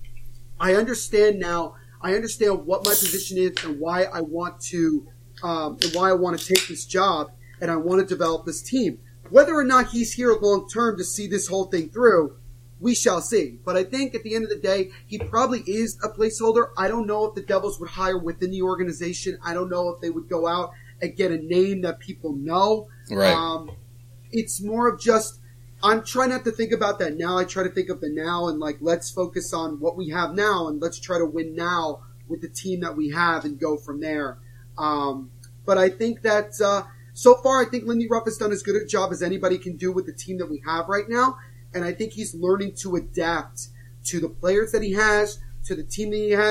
I understand now. I understand what my position is and why I want to, um, and why I want to take this job, and I want to develop this team. Whether or not he's here long term to see this whole thing through, we shall see. But I think at the end of the day, he probably is a placeholder. I don't know if the Devils would hire within the organization. I don't know if they would go out and get a name that people know. Right. Um, it's more of just, I'm trying not to think about that now. I try to think of the now and like, let's focus on what we have now and let's try to win now with the team that we have and go from there. Um, but I think that, uh, so far, I think Lindy Ruff has done as good a job as anybody can do with the team that we have right now. And I think he's learning to adapt to the players that he has, to the team that he has.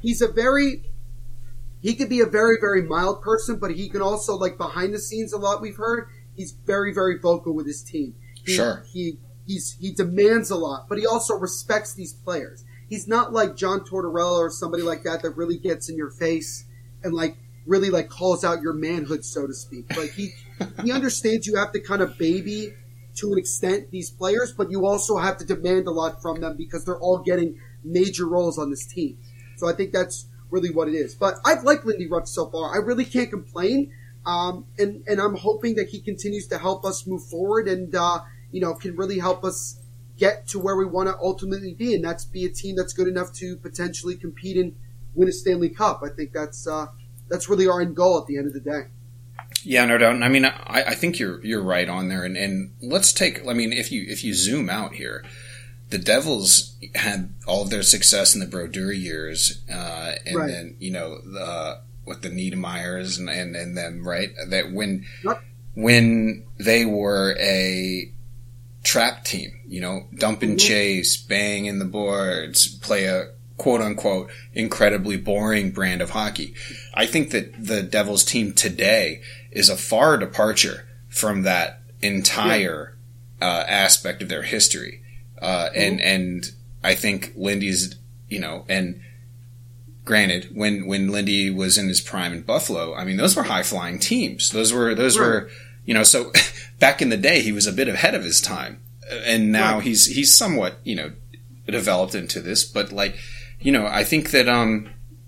he's a very, he could be a very, very mild person, but he can also, like, behind the scenes a lot we've heard, he's very, very vocal with his team. He, Sure. He, he's, he demands a lot, but he also respects these players. He's not like John Tortorella or somebody like that that really gets in your face and, like, really, like, calls out your manhood, so to speak. Like, he, he understands you have to kind of baby, to an extent, these players, but you also have to demand a lot from them because they're all getting major roles on this team. So I think that's really what it is. But I've liked Lindy Ruff so far. I really can't complain. Um, and, and I'm hoping that he continues to help us move forward and, uh, you know, can really help us get to where we want to ultimately be. And that's be a team that's good enough to potentially compete and win a Stanley Cup. I think that's, uh, that's really our end goal at the end of the day. Yeah, no doubt. I mean, I, I think you're you're right on there. And, and let's take. I mean, if you if you zoom out here, the Devils had all of their success in the Brodeur years, uh, and Right. then you know the with the Niedermeyers and, and and them right that when Yep. when they were a trap team, you know, dump and Mhm. chase, bang in the boards, play a quote unquote incredibly boring brand of hockey. I think that the Devils team today is a far departure from that entire uh, aspect of their history. Uh, and, and I think Lindy's, you know, and granted, when, when Lindy was in his prime in Buffalo, I mean, those were high flying teams. Those were, those Right. were, you know, so back in the day, he was a bit ahead of his time. And now Right. he's, he's somewhat, you know, developed into this, but like, you know, I think that, um,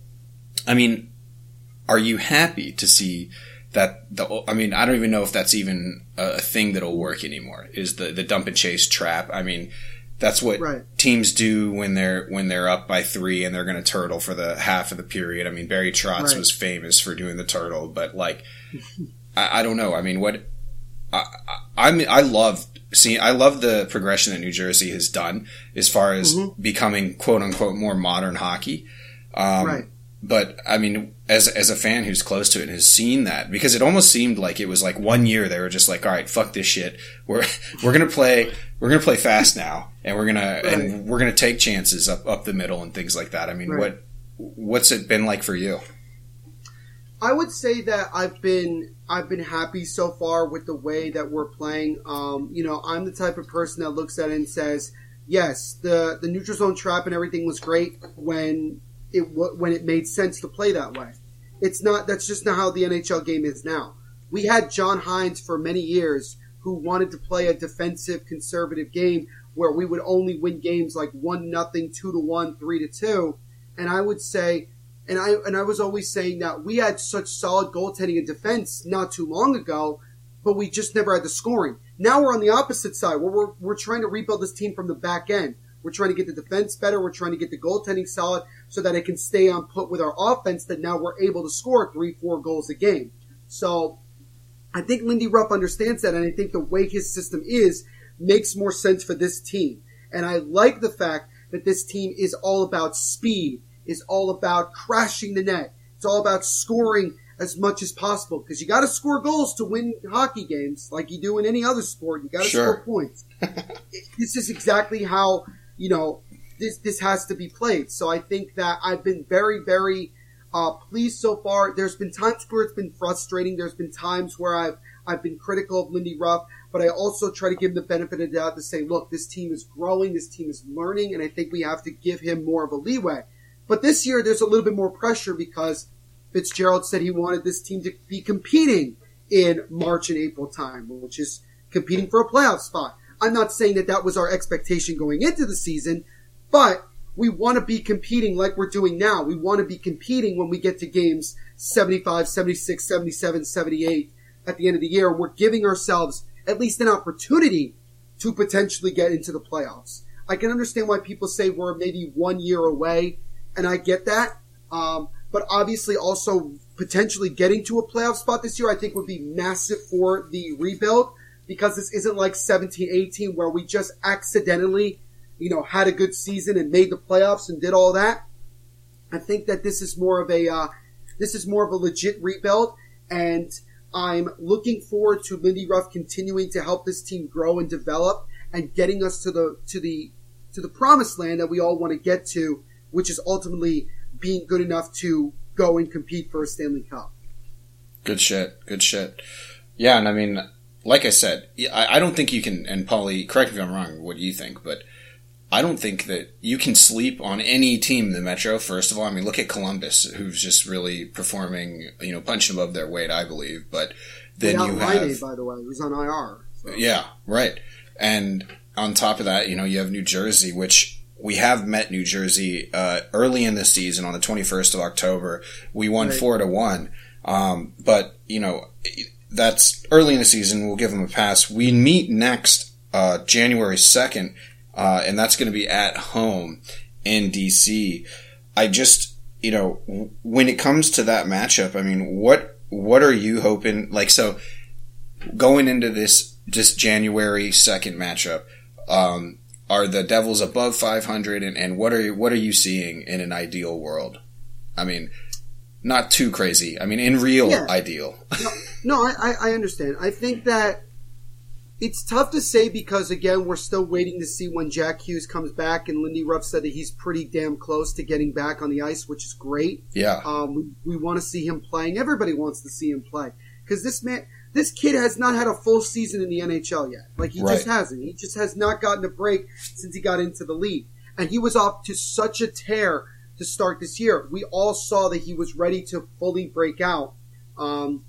I mean, are you happy to see that the, I mean, I don't even know if that's even a thing that'll work anymore, is the, the dump and chase trap. I mean, that's what Right. teams do when they're, when they're up by three and they're going to turtle for the half of the period. I mean, Barry Trotz Right. was famous for doing the turtle, but like, I, I don't know. I mean, what, I, I, I mean, I love See, I love the progression that New Jersey has done as far as Mhm. becoming "quote unquote" more modern hockey. Um, Right. But I mean, as as a fan who's close to it and has seen that, because it almost seemed like it was like one year they were just like, all right, fuck this shit. We're we're gonna play we're gonna play fast now, and we're gonna Right. and we're gonna take chances up up the middle and things like that. I mean, Right. what what's it been like for you? I would say that I've been I've been happy so far with the way that we're playing. Um, you know, I'm the type of person that looks at it and says, yes, the the neutral zone trap and everything was great when it when it made sense to play that way. It's not that's just not how the N H L game is now. We had John Hines for many years who wanted to play a defensive conservative game where we would only win games like one nothing, two to one, three to two, and I would say. And I and I was always saying that we had such solid goaltending and defense not too long ago, but we just never had the scoring. Now we're on the opposite side where we're we're trying to rebuild this team from the back end. We're trying to get the defense better. We're trying to get the goaltending solid so that it can stay on put with our offense. That now we're able to score three, four goals a game. So I think Lindy Ruff understands that, and I think the way his system is makes more sense for this team. And I like the fact that this team is all about speed. Is all about crashing the net. It's all about scoring as much as possible because you got to score goals to win hockey games like you do in any other sport. You got to Sure. score points. This is exactly how, you know, this this has to be played. So I think that I've been very, very uh, pleased so far. There's been times where it's been frustrating. There's been times where I've I've been critical of Lindy Ruff, but I also try to give him the benefit of the doubt to say, look, this team is growing, this team is learning, and I think we have to give him more of a leeway. But this year, there's a little bit more pressure because Fitzgerald said he wanted this team to be competing in March and April time, which is competing for a playoff spot. I'm not saying that that was our expectation going into the season, but we want to be competing like we're doing now. We want to be competing when we get to games seventy-five, seventy-six, seventy-seven, seventy-eight at the end of the year. We're giving ourselves at least an opportunity to potentially get into the playoffs. I can understand why people say we're maybe one year away, and I get that. Um, but obviously also potentially getting to a playoff spot this year I think would be massive for the rebuild because this isn't like seventeen eighteen where we just accidentally, you know, had a good season and made the playoffs and did all that. I think that this is more of a, uh, this is more of a legit rebuild, and I'm looking forward to Lindy Ruff continuing to help this team grow and develop and getting us to the, to the, to the promised land that we all want to get to, which is ultimately being good enough to go and compete for a Stanley Cup. Good shit. Good shit. Yeah, and I mean, like I said, I, I don't think you can, and Paulie, correct me if I'm wrong, what do you think? But I don't think that you can sleep on any team in the Metro, first of all. I mean, look at Columbus, who's just really performing, you know, punching above their weight, I believe. But then you have... Laine, by the way, who's on I R. So. Yeah, right. And on top of that, you know, you have New Jersey, which we have met New Jersey uh, early in the season on the twenty-first of October. We won right. four to one. Um, but, you know, that's early in the season. We'll give them a pass. We meet next uh, January second, uh, and that's going to be at home in D C. I just, you know, w- when it comes to that matchup, I mean, what what are you hoping? Like, so going into this, this January second matchup, um, are the Devils above five hundred, and, and what are you, what are you seeing in an ideal world? I mean, not too crazy. I mean, in real yeah. ideal. no, no I, I understand. I think that it's tough to say because, again, we're still waiting to see when Jack Hughes comes back, and Lindy Ruff said that he's pretty damn close to getting back on the ice, which is great. Yeah. Um, we, we want to see him playing. Everybody wants to see him play because this man, this kid has not had a full season in the N H L yet. Like, he right. just hasn't. He just has not gotten a break since he got into the league. And he was off to such a tear to start this year. We all saw that he was ready to fully break out. Um,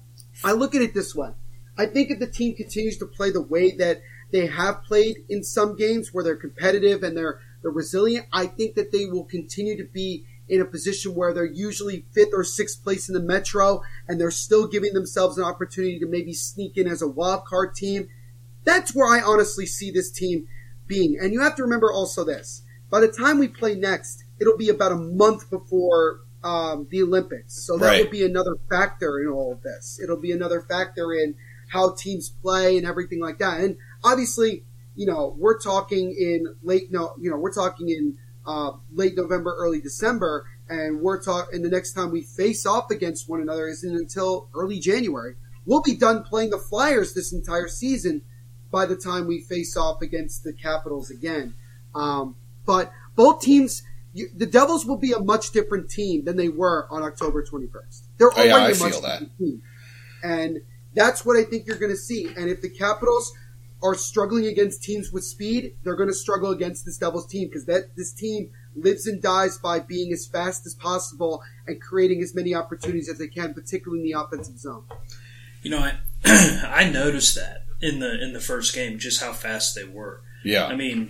I look at it this way. I think if the team continues to play the way that they have played in some games where they're competitive and they're, they're resilient, I think that they will continue to be in a position where they're usually fifth or sixth place in the Metro and they're still giving themselves an opportunity to maybe sneak in as a wild card team. That's where I honestly see this team being. And you have to remember also this. By the time we play next, it'll be about a month before um, the Olympics. So that right. will be another factor in all of this. It'll be another factor in how teams play and everything like that. And obviously, you know, we're talking in late, no, you know, we're talking in uh, late November, early December, and we're talking, and the next time we face off against one another isn't until early January. We'll be done playing the Flyers this entire season by the time we face off against the Capitals again. Um, but both teams, you, the Devils will be a much different team than they were on October twenty-first. They're already oh, yeah, I a much feel that. different team. And that's what I think you're going to see. And if the Capitals are struggling against teams with speed, they're going to struggle against this Devils team because that this team lives and dies by being as fast as possible and creating as many opportunities as they can, particularly in the offensive zone. You know, I I noticed that in the in the first game, just how fast they were. Yeah. I mean,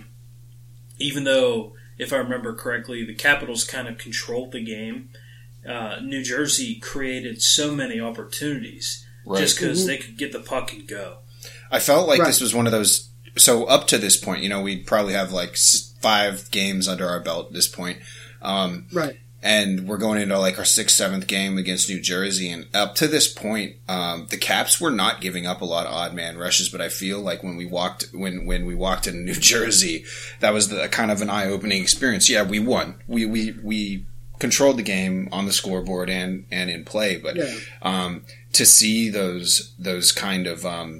even though, if I remember correctly, the Capitals kind of controlled the game, uh, New Jersey created so many opportunities. Right. Just because mm-hmm. they could get the puck and go. I felt like right. this was one of those. So up to this point, you know, we probably have like five games under our belt at this point. Um, right. And we're going into like our sixth, seventh game against New Jersey. And up to this point, um, the Caps were not giving up a lot of odd man rushes. But I feel like when we walked, when, when we walked into New Jersey, that was the kind of an eye opening experience. Yeah, we won. We, we, we controlled the game on the scoreboard and, and in play. But, yeah. um, to see those those kind of um,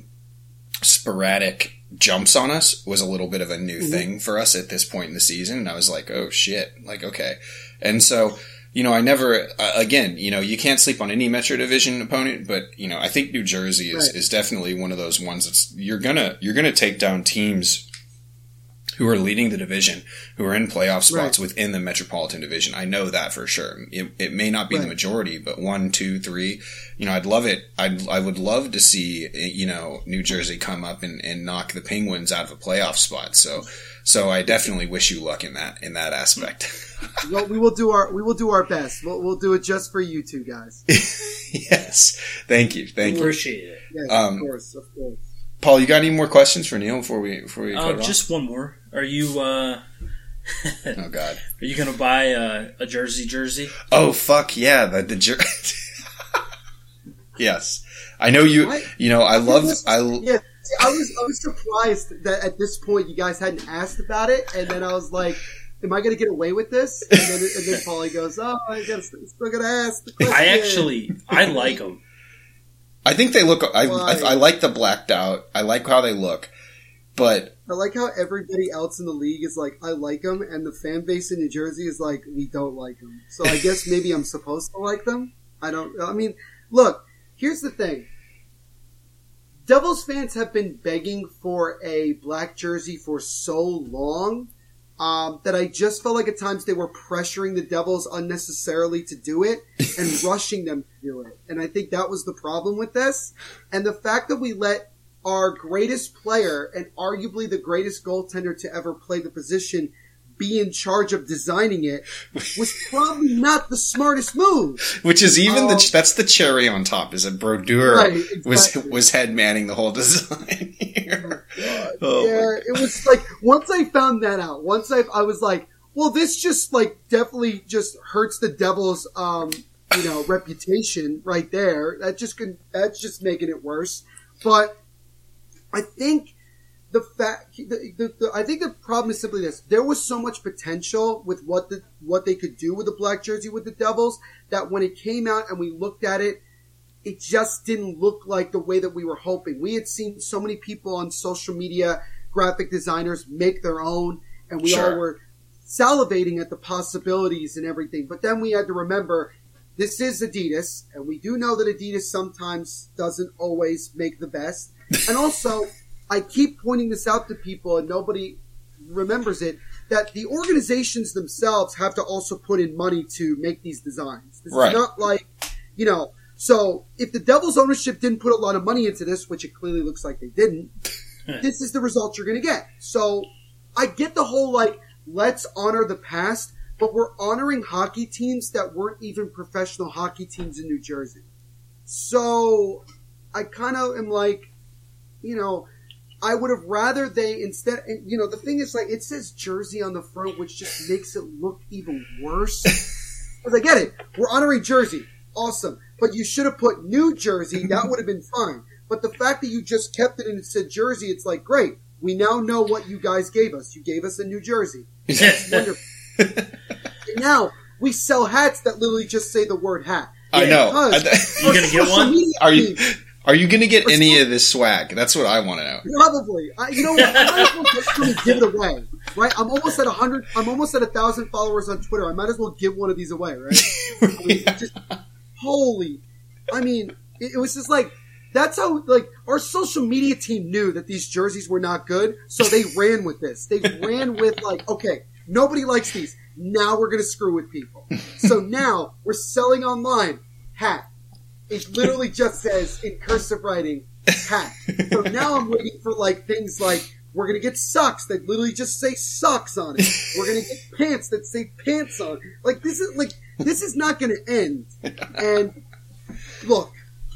sporadic jumps on us was a little bit of a new mm-hmm. thing for us at this point in the season. And I was like, oh, shit. Like, okay. And so, you know, I never uh, – again, you know, you can't sleep on any Metro Division opponent. But, you know, I think New Jersey is, right. is definitely one of those ones that's – you're going to you're gonna take down teams – who are leading the division, who are in playoff spots right. within the Metropolitan Division. I know that for sure. It, it may not be right. the majority, but one, two, three, you know, I'd love it. I'd, I would love to see, you know, New Jersey come up and, and knock the Penguins out of a playoff spot. So, so I definitely wish you luck in that, in that aspect. Well, we will do our, we will do our best. We'll, we'll do it just for you two guys. Yes. Thank you. Thank you. Appreciate it. Yes, um, of course, of course. Paul, you got any more questions for Neil before we before we cut uh, it off? Just one more. Are you? Uh, oh God! Are you going to buy a, a Jersey jersey? Oh fuck yeah! The the jersey. Yes, I know you. What? You know I love. I yeah. See, I was I was surprised that at this point you guys hadn't asked about it, and then I was like, "Am I going to get away with this?" And then and then Paulie goes, "Oh, I guess still going to ask." The question. I actually I like them. I think they look. I, I I like the blacked out. I like how they look. But I like how everybody else in the league is like, I like them, and the fan base in New Jersey is like, we don't like them. So I guess maybe I'm supposed to like them. I don't. I mean, look. Here's the thing. Devils fans have been begging for a black jersey for so long um, that I just felt like at times they were pressuring the Devils unnecessarily to do it and rushing them to do it. And I think that was the problem with this. And the fact that we let our greatest player and arguably the greatest goaltender to ever play the position be in charge of designing it was probably not the smartest move. Which is even um, the that's the cherry on top, is that Brodeur right, exactly. was was head manning the whole design here. Oh, yeah, it was like once I found that out, once I I was like, well, this just like definitely just hurts the Devils, um, you know, reputation right there. That just can that's just making it worse. But I think. The fact, the, the, the, I think the problem is simply this: there was so much potential with what the what they could do with the black jersey with the Devils that when it came out and we looked at it, it just didn't look like the way that we were hoping. We had seen so many people on social media, graphic designers, make their own, and we Sure. all were salivating at the possibilities and everything. But then we had to remember, this is Adidas, and we do know that Adidas sometimes doesn't always make the best, and also. I keep pointing this out to people and nobody remembers it, that the organizations themselves have to also put in money to make these designs. This Right. is not like, you know, so if the Devils ownership didn't put a lot of money into this, which it clearly looks like they didn't, this is the result you're going to get. So I get the whole like, let's honor the past, but we're honoring hockey teams that weren't even professional hockey teams in New Jersey. So I kind of am like, you know, I would have rather they instead, and, you know, the thing is like, it says Jersey on the front, which just makes it look even worse. Because I get it. We're honoring Jersey. Awesome. But you should have put New Jersey. That would have been fine. But the fact that you just kept it and it said Jersey, it's like, great. We now know what you guys gave us. You gave us a New Jersey. That's wonderful. And now we sell hats that literally just say the word hat. I know. Because You gonna get one? Are you are you going to get any of this swag? That's what I want to know. Probably. I, you know what? I might as well just really give it away, right? I'm almost at a hundred. I'm almost at a thousand followers on Twitter. I might as well give one of these away, right? I mean, Yeah. just, holy. I mean, it, it was just like that's how like our social media team knew that these jerseys were not good, so they ran with this. They ran with like, okay, nobody likes these. Now we're gonna screw with people. So now we're selling online hat. It literally just says in cursive writing, hat. So now I'm waiting for like things like, we're going to get socks that literally just say socks on it. We're going to get pants that say pants on it. Like this is like, this is not going to end. And look,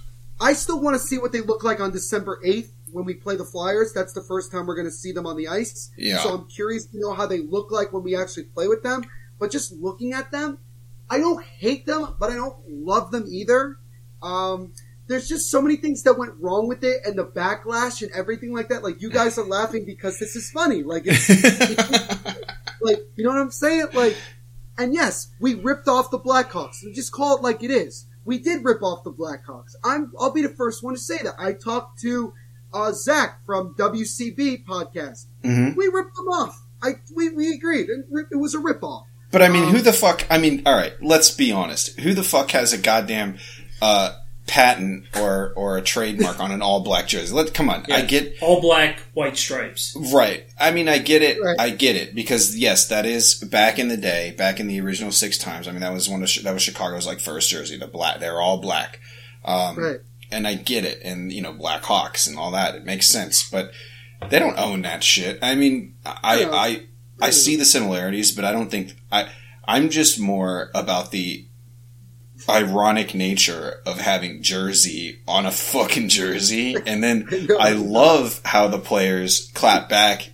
I still want to see what they look like on December eighth when we play the Flyers. That's the first time we're going to see them on the ice. Yeah. So I'm curious to know how they look like when we actually play with them. But just looking at them, I don't hate them, but I don't love them either. Um, there's just so many things that went wrong with it and the backlash and everything like that. Like, you guys are laughing because this is funny. Like, it's, it's like, you know what I'm saying? Like, and yes, we ripped off the Blackhawks. And just call it like it is. We did rip off the Blackhawks. I'm, I'll be the first one to say that. I talked to, uh, Zach from W C B podcast. Mm-hmm. We ripped them off. I, we, we agreed. It was a ripoff. But I mean, Um, who the fuck? I mean, all right, let's be honest. Who the fuck has a goddamn uh, patent or or a trademark on an all black jersey? Let come on, Yeah. I get all black, white stripes. right. I mean, I get it. Right. I get it because yes, that is back in the day, back in the original six times. I mean, that was one of that was Chicago's like first jersey. The black, they're all black, um, Right. and I get it. And you know, Black Hawks and all that. It makes sense, but they don't own that shit. I mean, I know. I I see the similarities, but I don't think I. I'm just more about the ironic nature of having Jersey on a fucking jersey, and then I love how the players clap back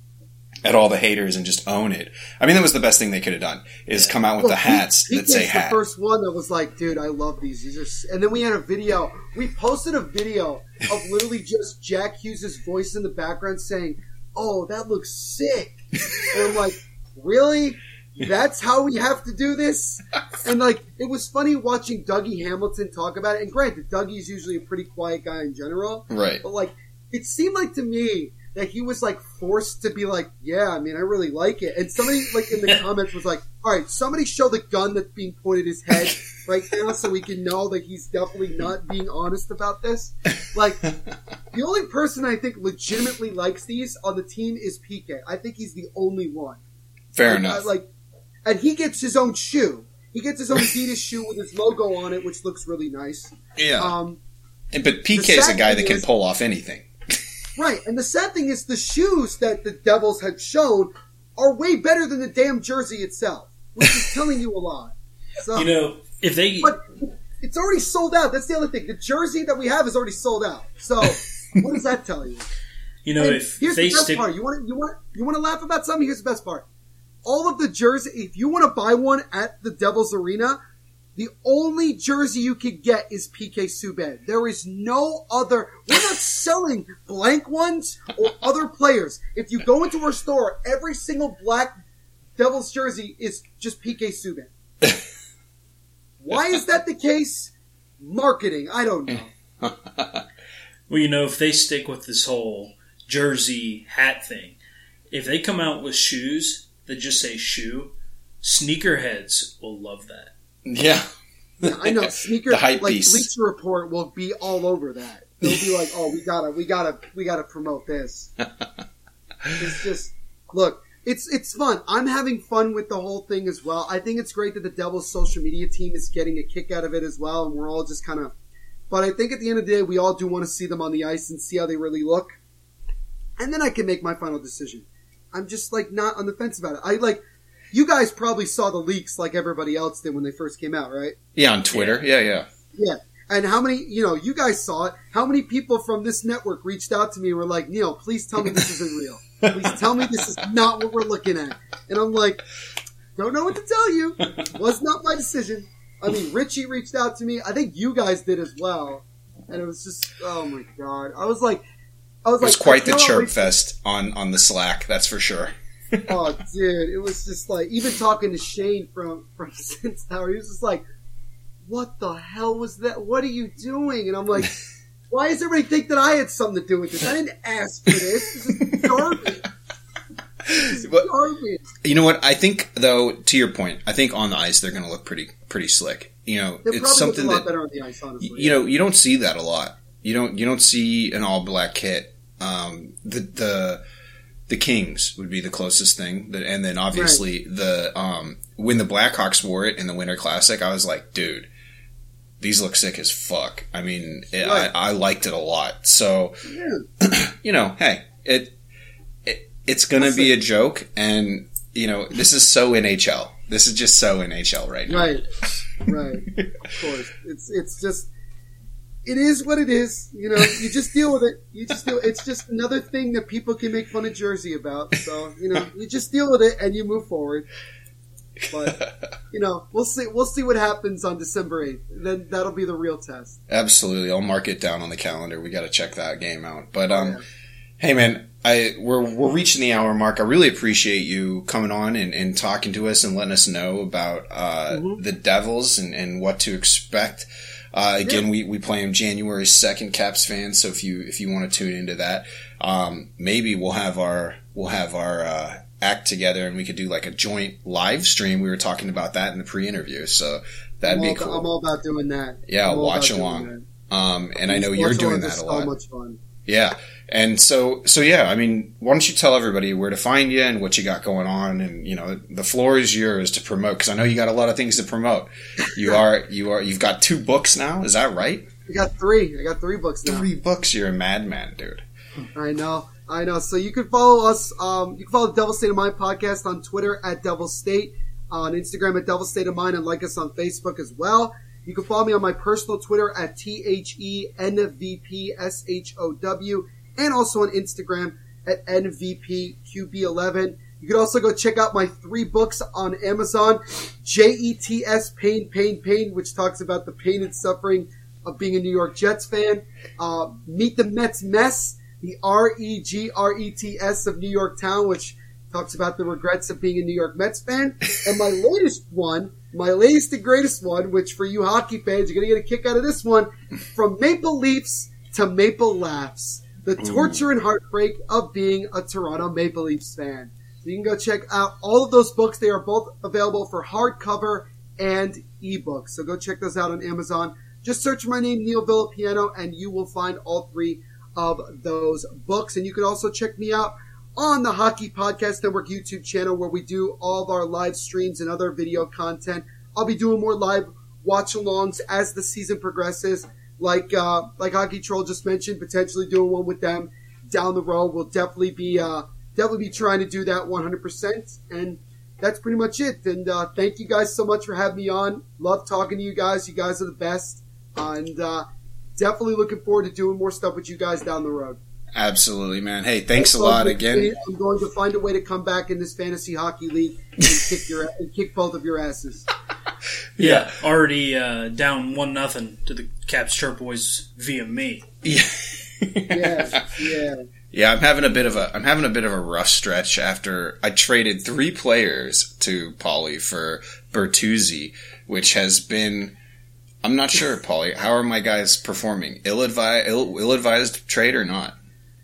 at all the haters and just own it. I mean, that was the best thing they could have done, is come out with Well, the hats Pete, that Pete say was hat. the first one that was like, dude, I love these. These are, s-" and then we had a video. We posted a video of literally just Jack Hughes' voice in the background saying, "Oh, that looks sick," and I'm like, really? That's how we have to do this? And like, it was funny watching Dougie Hamilton talk about it. And granted, Dougie's usually a pretty quiet guy in general. Right. But like, it seemed like to me that he was like forced to be like, yeah, I mean, I really like it. And somebody like in the comments was like, all right, somebody show the gun that's being pointed at his head right now so we can know that he's definitely not being honest about this. Like, the only person I think legitimately likes these on the team is P K. I think he's the only one. Fair like, enough. I, like, and he gets his own shoe. He gets his own Adidas shoe with his logo on it, which looks really nice. Yeah. Um, and, but P K's a guy that can is, pull off anything. Right. And the sad thing is the shoes that the Devils had shown are way better than the damn jersey itself, which is telling you a lot. So, you know, if they... But it's already sold out. That's the other thing. The jersey that we have is already sold out. So what does that tell you? You know, and if here's they the best stick... part. You want, you, want, you want to laugh about something? Here's the best part. All of the jersey, if you want to buy one at the Devils Arena, the only jersey you could get is P K Subban. There is no other. We're not selling blank ones or other players. If you go into our store, every single black Devils jersey is just P K Subban. Why is that the case? Marketing. I don't know. Well, you know, if they stick with this whole jersey hat thing, if they come out with shoes that just say shoe, sneakerheads will love that. Yeah. Yeah, I know. Sneaker, the hype like piece. Bleacher Report will be all over that. They'll be like, "Oh, we gotta, we gotta, we gotta promote this." It's just, look, it's it's fun. I'm having fun with the whole thing as well. I think it's great that the Devils' social media team is getting a kick out of it as well, and we're all just kind of. But I think at the end of the day, we all do want to see them on the ice and see how they really look, and then I can make my final decision. I'm just like not on the fence about it. I like. You guys probably saw the leaks like everybody else did when they first came out, right? Yeah, on Twitter. Yeah, yeah. Yeah. And how many, you know, you guys saw it. How many people from this network reached out to me and were like, Neil, please tell me this isn't real. Please tell me this is not what we're looking at. And I'm like, don't know what to tell you. Was not my decision. I mean, Richie reached out to me. I think you guys did as well. And it was just, oh my God. I was like, I was it was like, quite the chirp chirp fest on, on the Slack, that's for sure. Oh, dude, it was just like, even talking to Shane from, from Sense Tower, he was just like, what the hell was that? What are you doing? And I'm like, why does everybody think that I had something to do with this? I didn't ask for this. This is garbage. This is but, garbage. You know what? I think, though, to your point, I think on the ice they're going to look pretty pretty slick. You know, They'll it's something look a lot that better on the ice, honestly. you know you don't see that a lot. You don't you don't see an all black kit. Um, the the The Kings would be the closest thing, and then obviously right. the um, when the Blackhawks wore it in the Winter Classic, I was like, dude, these look sick as fuck. I mean, it, right. I, I liked it a lot. So, yeah. you know, hey, it, it it's gonna That's be it. a joke, and you know, this is so N H L. This is just so N H L right now. Right, right. Of course, it's it's just. It is what it is, you know. You just deal with it. You just deal. It's just another thing that people can make fun of Jersey about. So you know, you just deal with it and you move forward. But you know, we'll see. We'll see what happens on December eighth. Then that'll be the real test. Absolutely, I'll mark it down on the calendar. We got to check that game out. But um, yeah. hey man, I we're we're reaching the hour mark. I really appreciate you coming on and, and talking to us and letting us know about uh, mm-hmm. the Devils and, and what to expect. Uh, again, yeah. we, we play them January second, Caps fans. So if you if you want to tune into that, um, maybe we'll have our we'll have our uh, act together and we could do like a joint live stream. We were talking about that in the pre-interview, so that'd I'm be all, cool. I'm all about doing that. Yeah, I'm watch along. Um, and I know watch you're doing along that is a lot. So much fun. Yeah, and so so yeah. I mean, why don't you tell everybody where to find you and what you got going on, and you know, the floor is yours to promote because I know you got a lot of things to promote. You are you are you've got two books now. Is that right? I got three. I got three books now. Three books. You're a madman, dude. I know. I know. So you can follow us. Um, you can follow the Devil State of Mind podcast on Twitter at Devil State, on Instagram at Devil State of Mind, and like us on Facebook as well. You can follow me on my personal Twitter at T H E N V P S H O W and also on Instagram at N V P Q B eleven. You can also go check out my three books on Amazon. J E T S, Pain, Pain, Pain, which talks about the pain and suffering of being a New York Jets fan. Uh, Meet the Mets Mess, the R E G R E T S of New York Town, which talks about the regrets of being a New York Mets fan. And my latest one, my latest and greatest one, which for you hockey fans, you're going to get a kick out of this one, From Maple Leafs to Maple Laughs. The torture and heartbreak of being a Toronto Maple Leafs fan. So you can go check out all of those books. They are both available for hardcover and ebook. So go check those out on Amazon. Just search my name, Neil Villapiano, and you will find all three of those books. And you can also check me out on the Hockey Podcast Network YouTube channel, where we do all of our live streams and other video content. I'll be doing more live watch-alongs as the season progresses. Like uh, like Hockey Troll just mentioned, potentially doing one with them down the road. We'll definitely be uh, definitely be trying to do that one hundred percent. And that's pretty much it. And uh, thank you guys so much for having me on. Love talking to you guys. You guys are the best. Uh, and uh, definitely looking forward to doing more stuff with you guys down the road. Absolutely, man. Hey, thanks a lot again. I'm going to find a way to come back in this fantasy hockey league and kick your and kick both of your asses. Yeah, already uh, down one nothing to the Caps Chirp Boys via me. Yeah. yeah, yeah. Yeah, I'm having a bit of a I'm having a bit of a rough stretch after I traded three players to Paulie for Bertuzzi, which has been I'm not sure, Paulie. How are my guys performing? Ill-advised, Ill, ill-advised trade or not?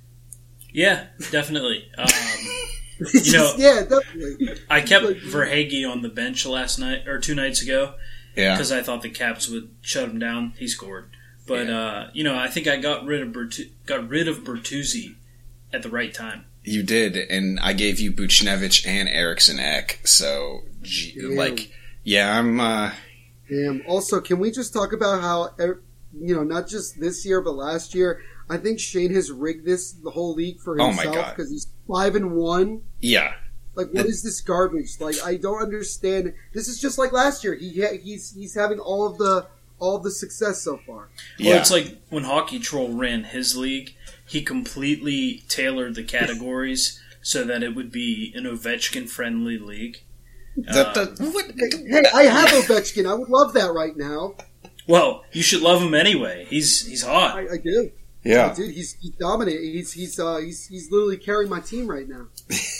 Yeah, definitely. Um, you know, yeah, definitely. I kept Verhaeghe on the bench last night or two nights ago. Yeah, because I thought the Caps would shut him down. He scored, but yeah. uh, you know, I think I got rid of Bertu- got rid of Bertuzzi at the right time. You did, and I gave you Buchnevich and Eriksson Ek. So, gee, like, yeah, I'm. Uh, Damn. Also, can we just talk about how, you know, not just this year but last year, I think Shane has rigged this the whole league for himself because he's five and one. Yeah. Like, what is this garbage? Like, I don't understand. This is just like last year. He he's he's having all of the all of the success so far. Yeah. Well, it's like when Hockey Troll ran his league, he completely tailored the categories so that it would be an Ovechkin-friendly league. The, the, um, what, hey, I have Ovechkin. I would love that right now. Well, you should love him anyway. He's he's hot. I, I do. Yeah, dude, he's he's dominating. He's he's uh, he's he's literally carrying my team right now.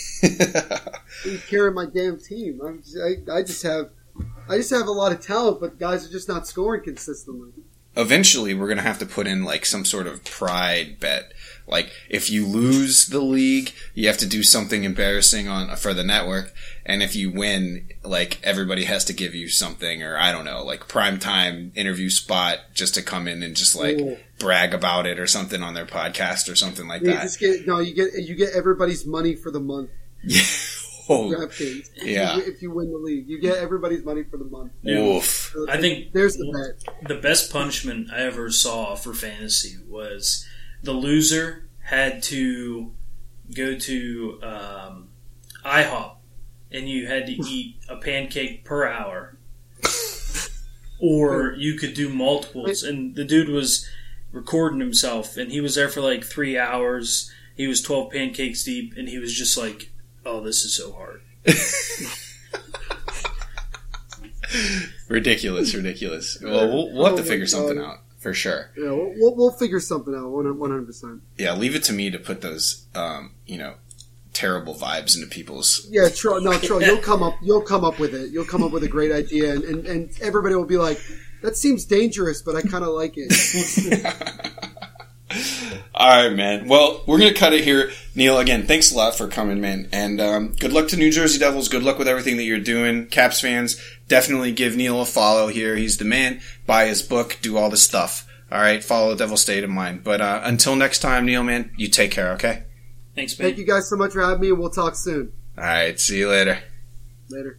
He's carrying my damn team. I'm just, I I just have I just have a lot of talent, but guys are just not scoring consistently. Eventually, we're gonna have to put in like some sort of pride bet. Like, if you lose the league, you have to do something embarrassing on for the network, and if you win, like, everybody has to give you something, or I don't know, like primetime interview spot just to come in and just like Ooh. brag about it or something on their podcast or something like you that. Just get, no, you get you get everybody's money for the month. Yeah. Oh, yeah. If you, if you win the league, you get everybody's money for the month. Oof. I think there's the bet. The best punishment I ever saw for fantasy was the loser had to go to um, IHOP and you had to eat a pancake per hour, or you could do multiples. And the dude was recording himself, and he was there for like three hours. He was twelve pancakes deep, and he was just like, "Oh, this is so hard." ridiculous, ridiculous. Well, we'll, we'll have to figure something out for sure. Yeah, we'll, we'll, we'll figure something out one hundred percent. Yeah, leave it to me to put those, um, you know, terrible vibes into people's. Yeah, Troy, no, Troy, you'll come up, you'll come up with it. You'll come up with a great idea, and, and, and everybody will be like, "That seems dangerous, but I kind of like it." All right, man. Well, we're going to cut it here. Neil, again, thanks a lot for coming, man. And um, good luck to New Jersey Devils. Good luck with everything that you're doing. Caps fans, definitely give Neil a follow here. He's the man. Buy his book. Do all the stuff. All right? Follow the Devil's State of Mind. But uh, until next time, Neil, man, you take care, okay? Thanks, man. Thank you guys so much for having me, and we'll talk soon. All right. See you later. Later.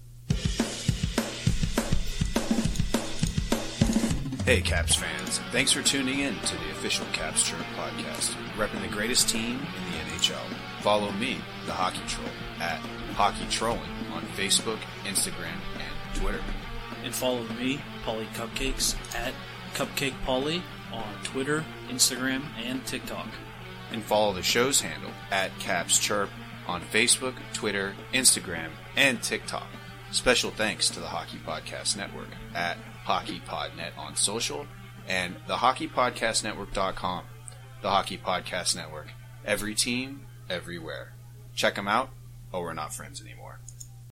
Hey, Caps fans. Thanks for tuning in to the official Caps Chirp podcast, repping the greatest team in the N H L. Follow me, the Hockey Troll, at Hockey Trolling on Facebook, Instagram, and Twitter. And follow me, Paulie Cupcakes, at Cupcake Paulie on Twitter, Instagram, and TikTok. And follow the show's handle, at Caps Chirp, on Facebook, Twitter, Instagram, and TikTok. Special thanks to the Hockey Podcast Network at HockeyPodNet on social and the hockey podcast network dot com. The Hockey Podcast Network. Every team, everywhere. Check them out, or we're not friends anymore.